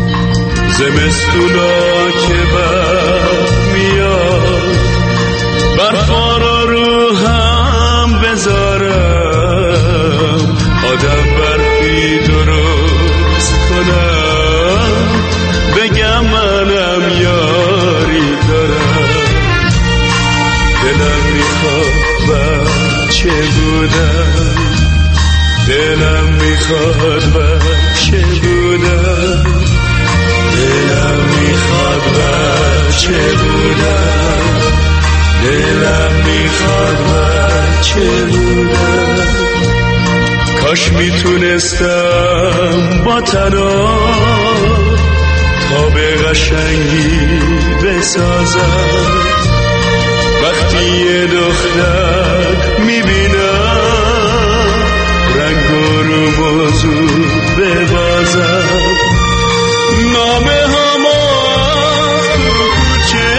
زمستونا که بر میاد برفا رو رو هم بذارم، آدم برفی درست کنم، بگم منم یاری دارم. دلم میخواد بچه بودم، دلم میخواد بچه بودم، دلم میخواد بچه بودم، دلم میخواد بچه بودم. کاش میتونستم با تنها تا به قشنگی بسازم، وقتی یه دختر میبینم رنگ رو موضوع ببازم. نامه همان کوچه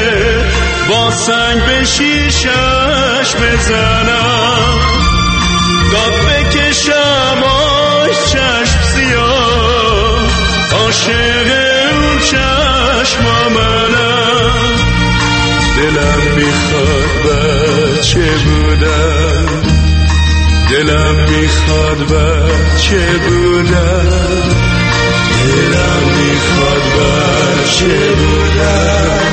با سنگ به شیشش بزنم، داد بکشم آش چشم سیاه، عاشق اون چشم منم. دلم میخواد بچه بودم، دلم میخواد بچه بودم، دلم میخواد بچه بودم،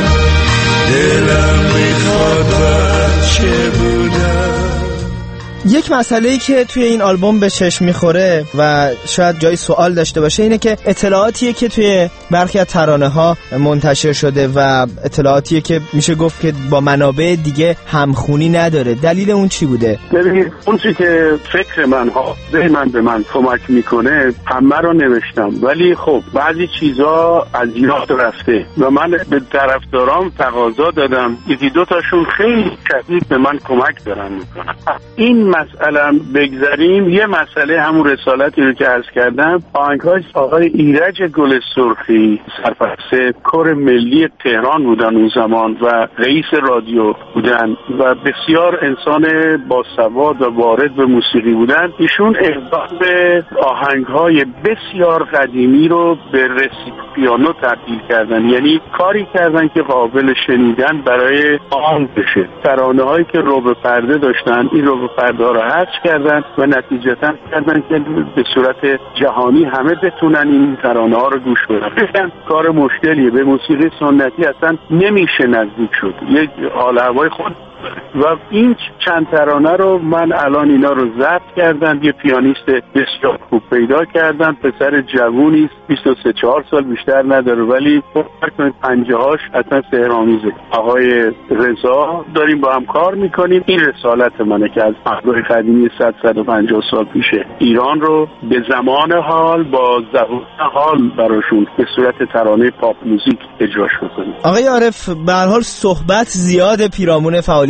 دلم میخواد بچه بودم. یک مسئله‌ای که توی این آلبوم به چشم میخوره و شاید جای سوال داشته باشه اینه که اطلاعاتیه که توی برخی از ترانه‌ها منتشر شده و اطلاعاتیه که میشه گفت که با منابع دیگه همخونی نداره. دلیل اون چی بوده؟ ببینید اون چیزی که فکر من ها ذهن من به من کمک میکنه همه رو نوشتم، ولی خب بعضی چیزا از یاد رفته و من به طرفدارام تقاضا دادم، یکی دو تاشون خیلی شدید به من کمک دارن میکنن. این مسئله بگذاریم، یه مسئله همون رسالتی رو که عرض کردم، آهنگ‌های آقای ایرج گل سرخی سرپرست کور ملی تهران بودن اون زمان و رئیس رادیو بودن و بسیار انسان باسواد و وارد به موسیقی بودن. ایشون اقدام به آهنگ‌های بسیار قدیمی رو به رسی پیانو تبدیل کردن، یعنی کاری کردن که قابل شنیدن برای آن بشه. ترانه‌هایی که رو به پرده داشتن این رو به پرده را حذف کردن و نتیجتا کردن که به صورت جهانی همه بتونن این ترانه ها رو گوش بدن. کار مشکلیه، به موسیقی سنتی اصلا نمیشه نزدیک شد، یک حال هوای خود و این چند ترانه رو من الان اینا رو ضبط کردم. یه پیانیست بسیار خوب پیدا کردم، پسر جوونی است، بیست و سه چهار سال بیشتر نداره ولی فکر کنید پنجاهاش اصلا سحرآمیزه. آقای رضا داریم با هم کار میکنیم. این رسالت منه که از آهنگ‌های قدیمی صد صد و پنجاه سال پیشه ایران رو به زمان حال با زبان حال براشون به صورت ترانه پاپ موزیک اجراش بکنیم. آقای عارف به هر حال صحبت زیاد پیرامون فعالیت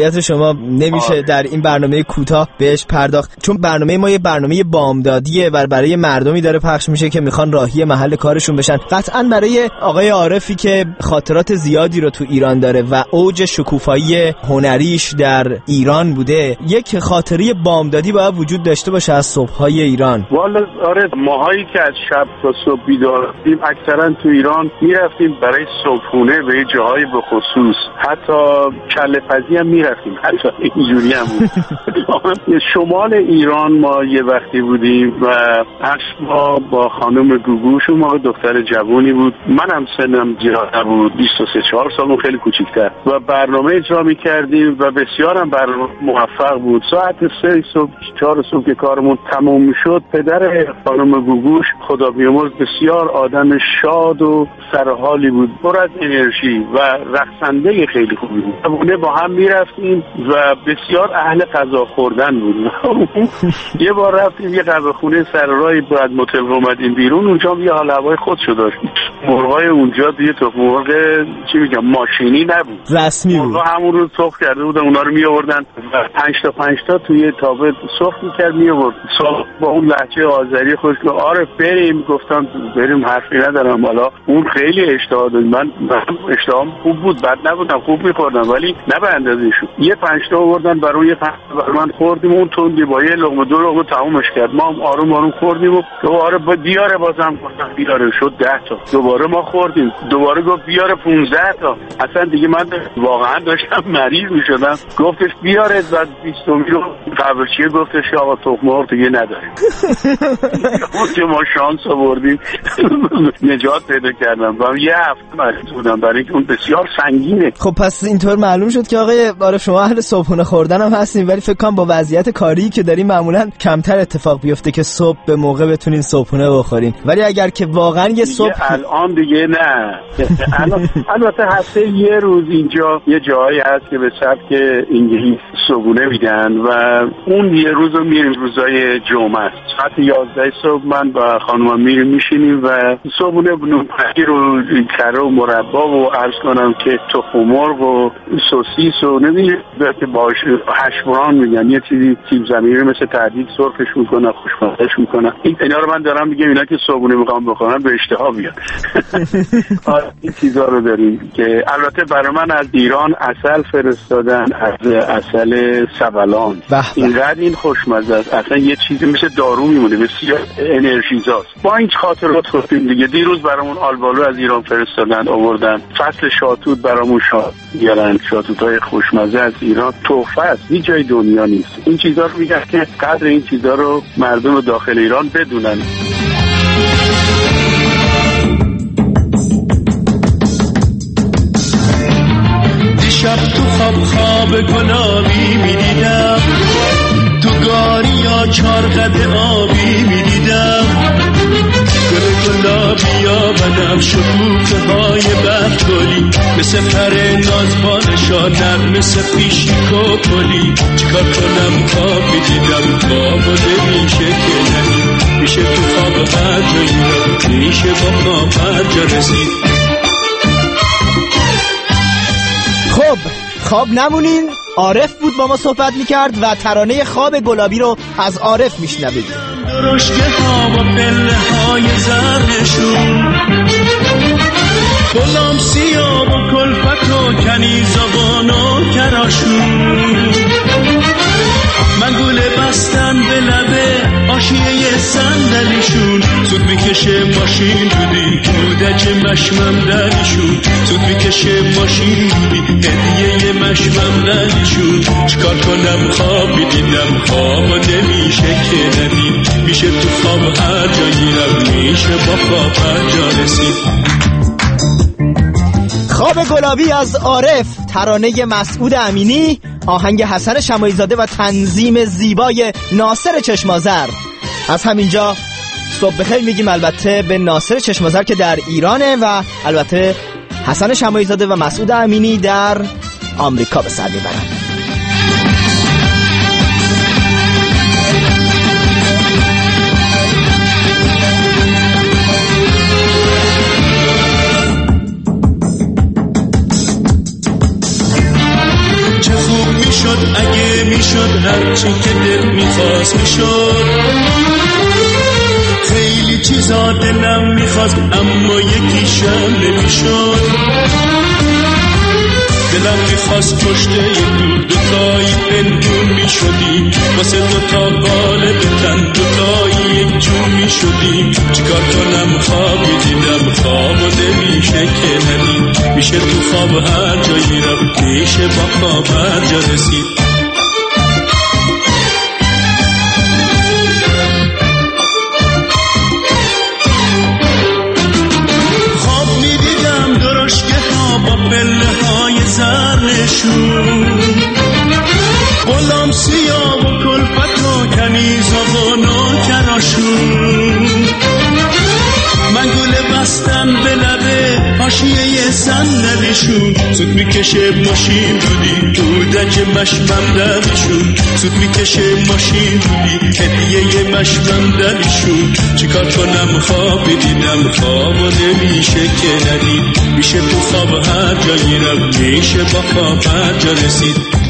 فعالیت شما نمیشه آه. در این برنامه کوتاه بهش پرداخت، چون برنامه ما یه برنامه بامدادیه و برای مردمی داره پخش میشه که میخوان راهی محل کارشون بشن. قطعاً برای آقای عارفی که خاطرات زیادی رو تو ایران داره و اوج شکوفایی هنریش در ایران بوده، یک خاطره بامدادی باید وجود داشته باشه از صبح‌های ایران. والا آره، ماهایی که از شب تا صبح بیدار بودیم اکثرا تو ایران میرفتیم برای صبحونه به جاهای به خصوص، حتی کله پزی هم میرفتیم، حتی اینجوری هم بود. شمال ایران ما یه وقتی بودیم و ما با خانم گوگوش، اون موقع دختر جوانی بود، منم سنم زیاد بود، بیست و سه چهار سال، خیلی کوچیک‌تر، و برنامه اجرا می‌کردیم و بسیار هم برنامه موفق بود. ساعت سه صبح چهار صبح که کارمون تموم می‌شد، پدر خانم گوگوش خدا بیامرز بسیار آدم شاد و سرحالی بود، پر از انرژی و رقصنده خیلی خوبی بود. با هم می‌رفتیم و بسیار اهل غذا خوردن بود. یه بار رفتیم یه غذاخونه سر راهی بعد متل اومدیم بیرون، اونجا یه حال هوای خودشو داشت. مرغای اونجا دیگه تخم مرغ چی میگم ماشینی نبود، رسمی بود. مرغا همون رو سرخ کرده بودن، اونا رو می آوردن پنج تا پنج تا توی تابه سرخ می‌کرد می آورد. با اون لهجه آذری خودش که آره بریم، گفتم بریم حرفی ندارم. حالا اون خیلی اشتها داشت، من اشتهام خوب بود، بد نبودم، خوب می‌خوردم، ولی نه به اندازه‌شون. یه پنج تا آوردن برای یه پنج تا من خوردیم، اون تندی با یه لقمه دو لقمه تمومش کرد. ما هم آروم آروم خوردیم و دوباره با بیاره، بازم گفتم بیاره، شد ده تا. دوباره ما خوردیم، دوباره گفت بیاره پانزده تا. اصلا دیگه من واقعا داشتم مریض میشدم. گفتش بیاره، بعد بیستمی رو قبرچیه گفتش آقا تخم مرغ دیگه نداریم. گفت ما شانس آوردیم نجات پیدا کردم و یه هفته مریض بودم برای اینکه اون بسیار سنگینه. خب پس اینطور معلوم شد که آقای عارف شما اهل صبحونه خوردن هم هستین، ولی فکر کنم با وضعیت کاری که دارین معمولا کمتر اتفاق بیفته که صبح به موقع بتونین صبحونه بخورین. ولی اگر که واقعا یه صبح الان دیگه نه، البته هفته یه روز اینجا یه جایی هست که به سبک انگلیس صبحونه میدن و اون یه روز رو میریم، روزای جمعه است، ساعت یازده صبح من با خانومم میریم میشینیم و صبحونه نونپنیر و کره و مربا و عرض کنم که تخم مرغ و سوسیس و نمیدونی که باش هشوران میگن، یه چیزی سیب زمینی مثل تردید سرخش میکنن، خوشمزهش میکنن. این اینا رو من دارم میگم، اینا که صبحونه میخوام بخورن به اشتها بیاد. این چیزا رو داریم که البته برای من از ایران عسل فرستادن، از عسل سبلان. اینقدر این خوشمزه است، اصلا یه چیزی مثل دارو میمونه، بسیار انرژیزاست. با این خاطرات خوردیم دیگه. دیروز برامون آلبالو از ایران فرستادن آوردن، فصل شاتوت برامون شاد میارن، شاتوتای خوشمزه از ایران تحفه است، هیچ جای دنیا نیست. این چیزا رو میگن که قدر این چیزا رو مردم داخل ایران بدونن. دیشب تو خواب خواب گلابی میدیدم، تو گاری یا چارقد آبی میدیدم، گل گلابی ها و نقش و کوفه های برگلی، مثل پر نازبانشا نرم مثل پیشی کپلی. چیکار کنم خواب میدیدم، خواب و نمیشه که نمید، میشه تو خواب هر جایی رو، میشه با خواب هر جا رسید. خب خواب نمونین، عارف بود با ما صحبت میکرد و ترانه خواب گلابی رو از عارف میشنوید. درشکه ها و پله های زردشون، غلام سیاه و کلفت و کنیزابان و کراشون، منگوله بستن به لبه آشیه صندلیشون، زود میکشه ماشین بودی مودج مشمم دلیشون، زود میکشه ماشین بودی هدیه مشمم دلیشون. چیکار کنم خواب دیدم، خواب نمیشه که ندید، میشه تو خواب هر جا گیرم، میشه با خواب هر جا رسید. خواب گلابی از عارف، ترانه مسعود امینی، آهنگ حسن شماعی زاده و تنظیم زیبای ناصر چشمازر. از همینجا صبح بخیر میگیم البته به ناصر چشمازر که در ایرانه و البته حسن شماعی زاده و مسعود امینی در آمریکا به سر میبرن. نمیشد، هرچی که دل میخواست میشد. خیلی چیزا دلم میخواست اما یکیشم نمیشد. دلم میخواست پشت یک دور دوتایی پنهون میشدیم، واسه دوتا قالب تن دوتایی یک جون میشدیم. چیکار کنم خوابی دیدم خواب و نمیشه که ندید، میشه تو خواب هر جایی رفت، میشه با خواب هر جا رسید. پله های زرنشون، غلام سیاه و کلفت و کنیزا و نوکراشون، من گل بستم به لبه حاشیه صندلیشون. سود میکشه ماشین بودی دودک مشمم دلیشون، سود میکشه ماشین بودی هدیه مشمم دلیشون. چیکار کنم خوابی دیدم خواب و نمیشه که ندید، میشه تو خواب هر جایی رفت، میشه با خواب هر جا رسید.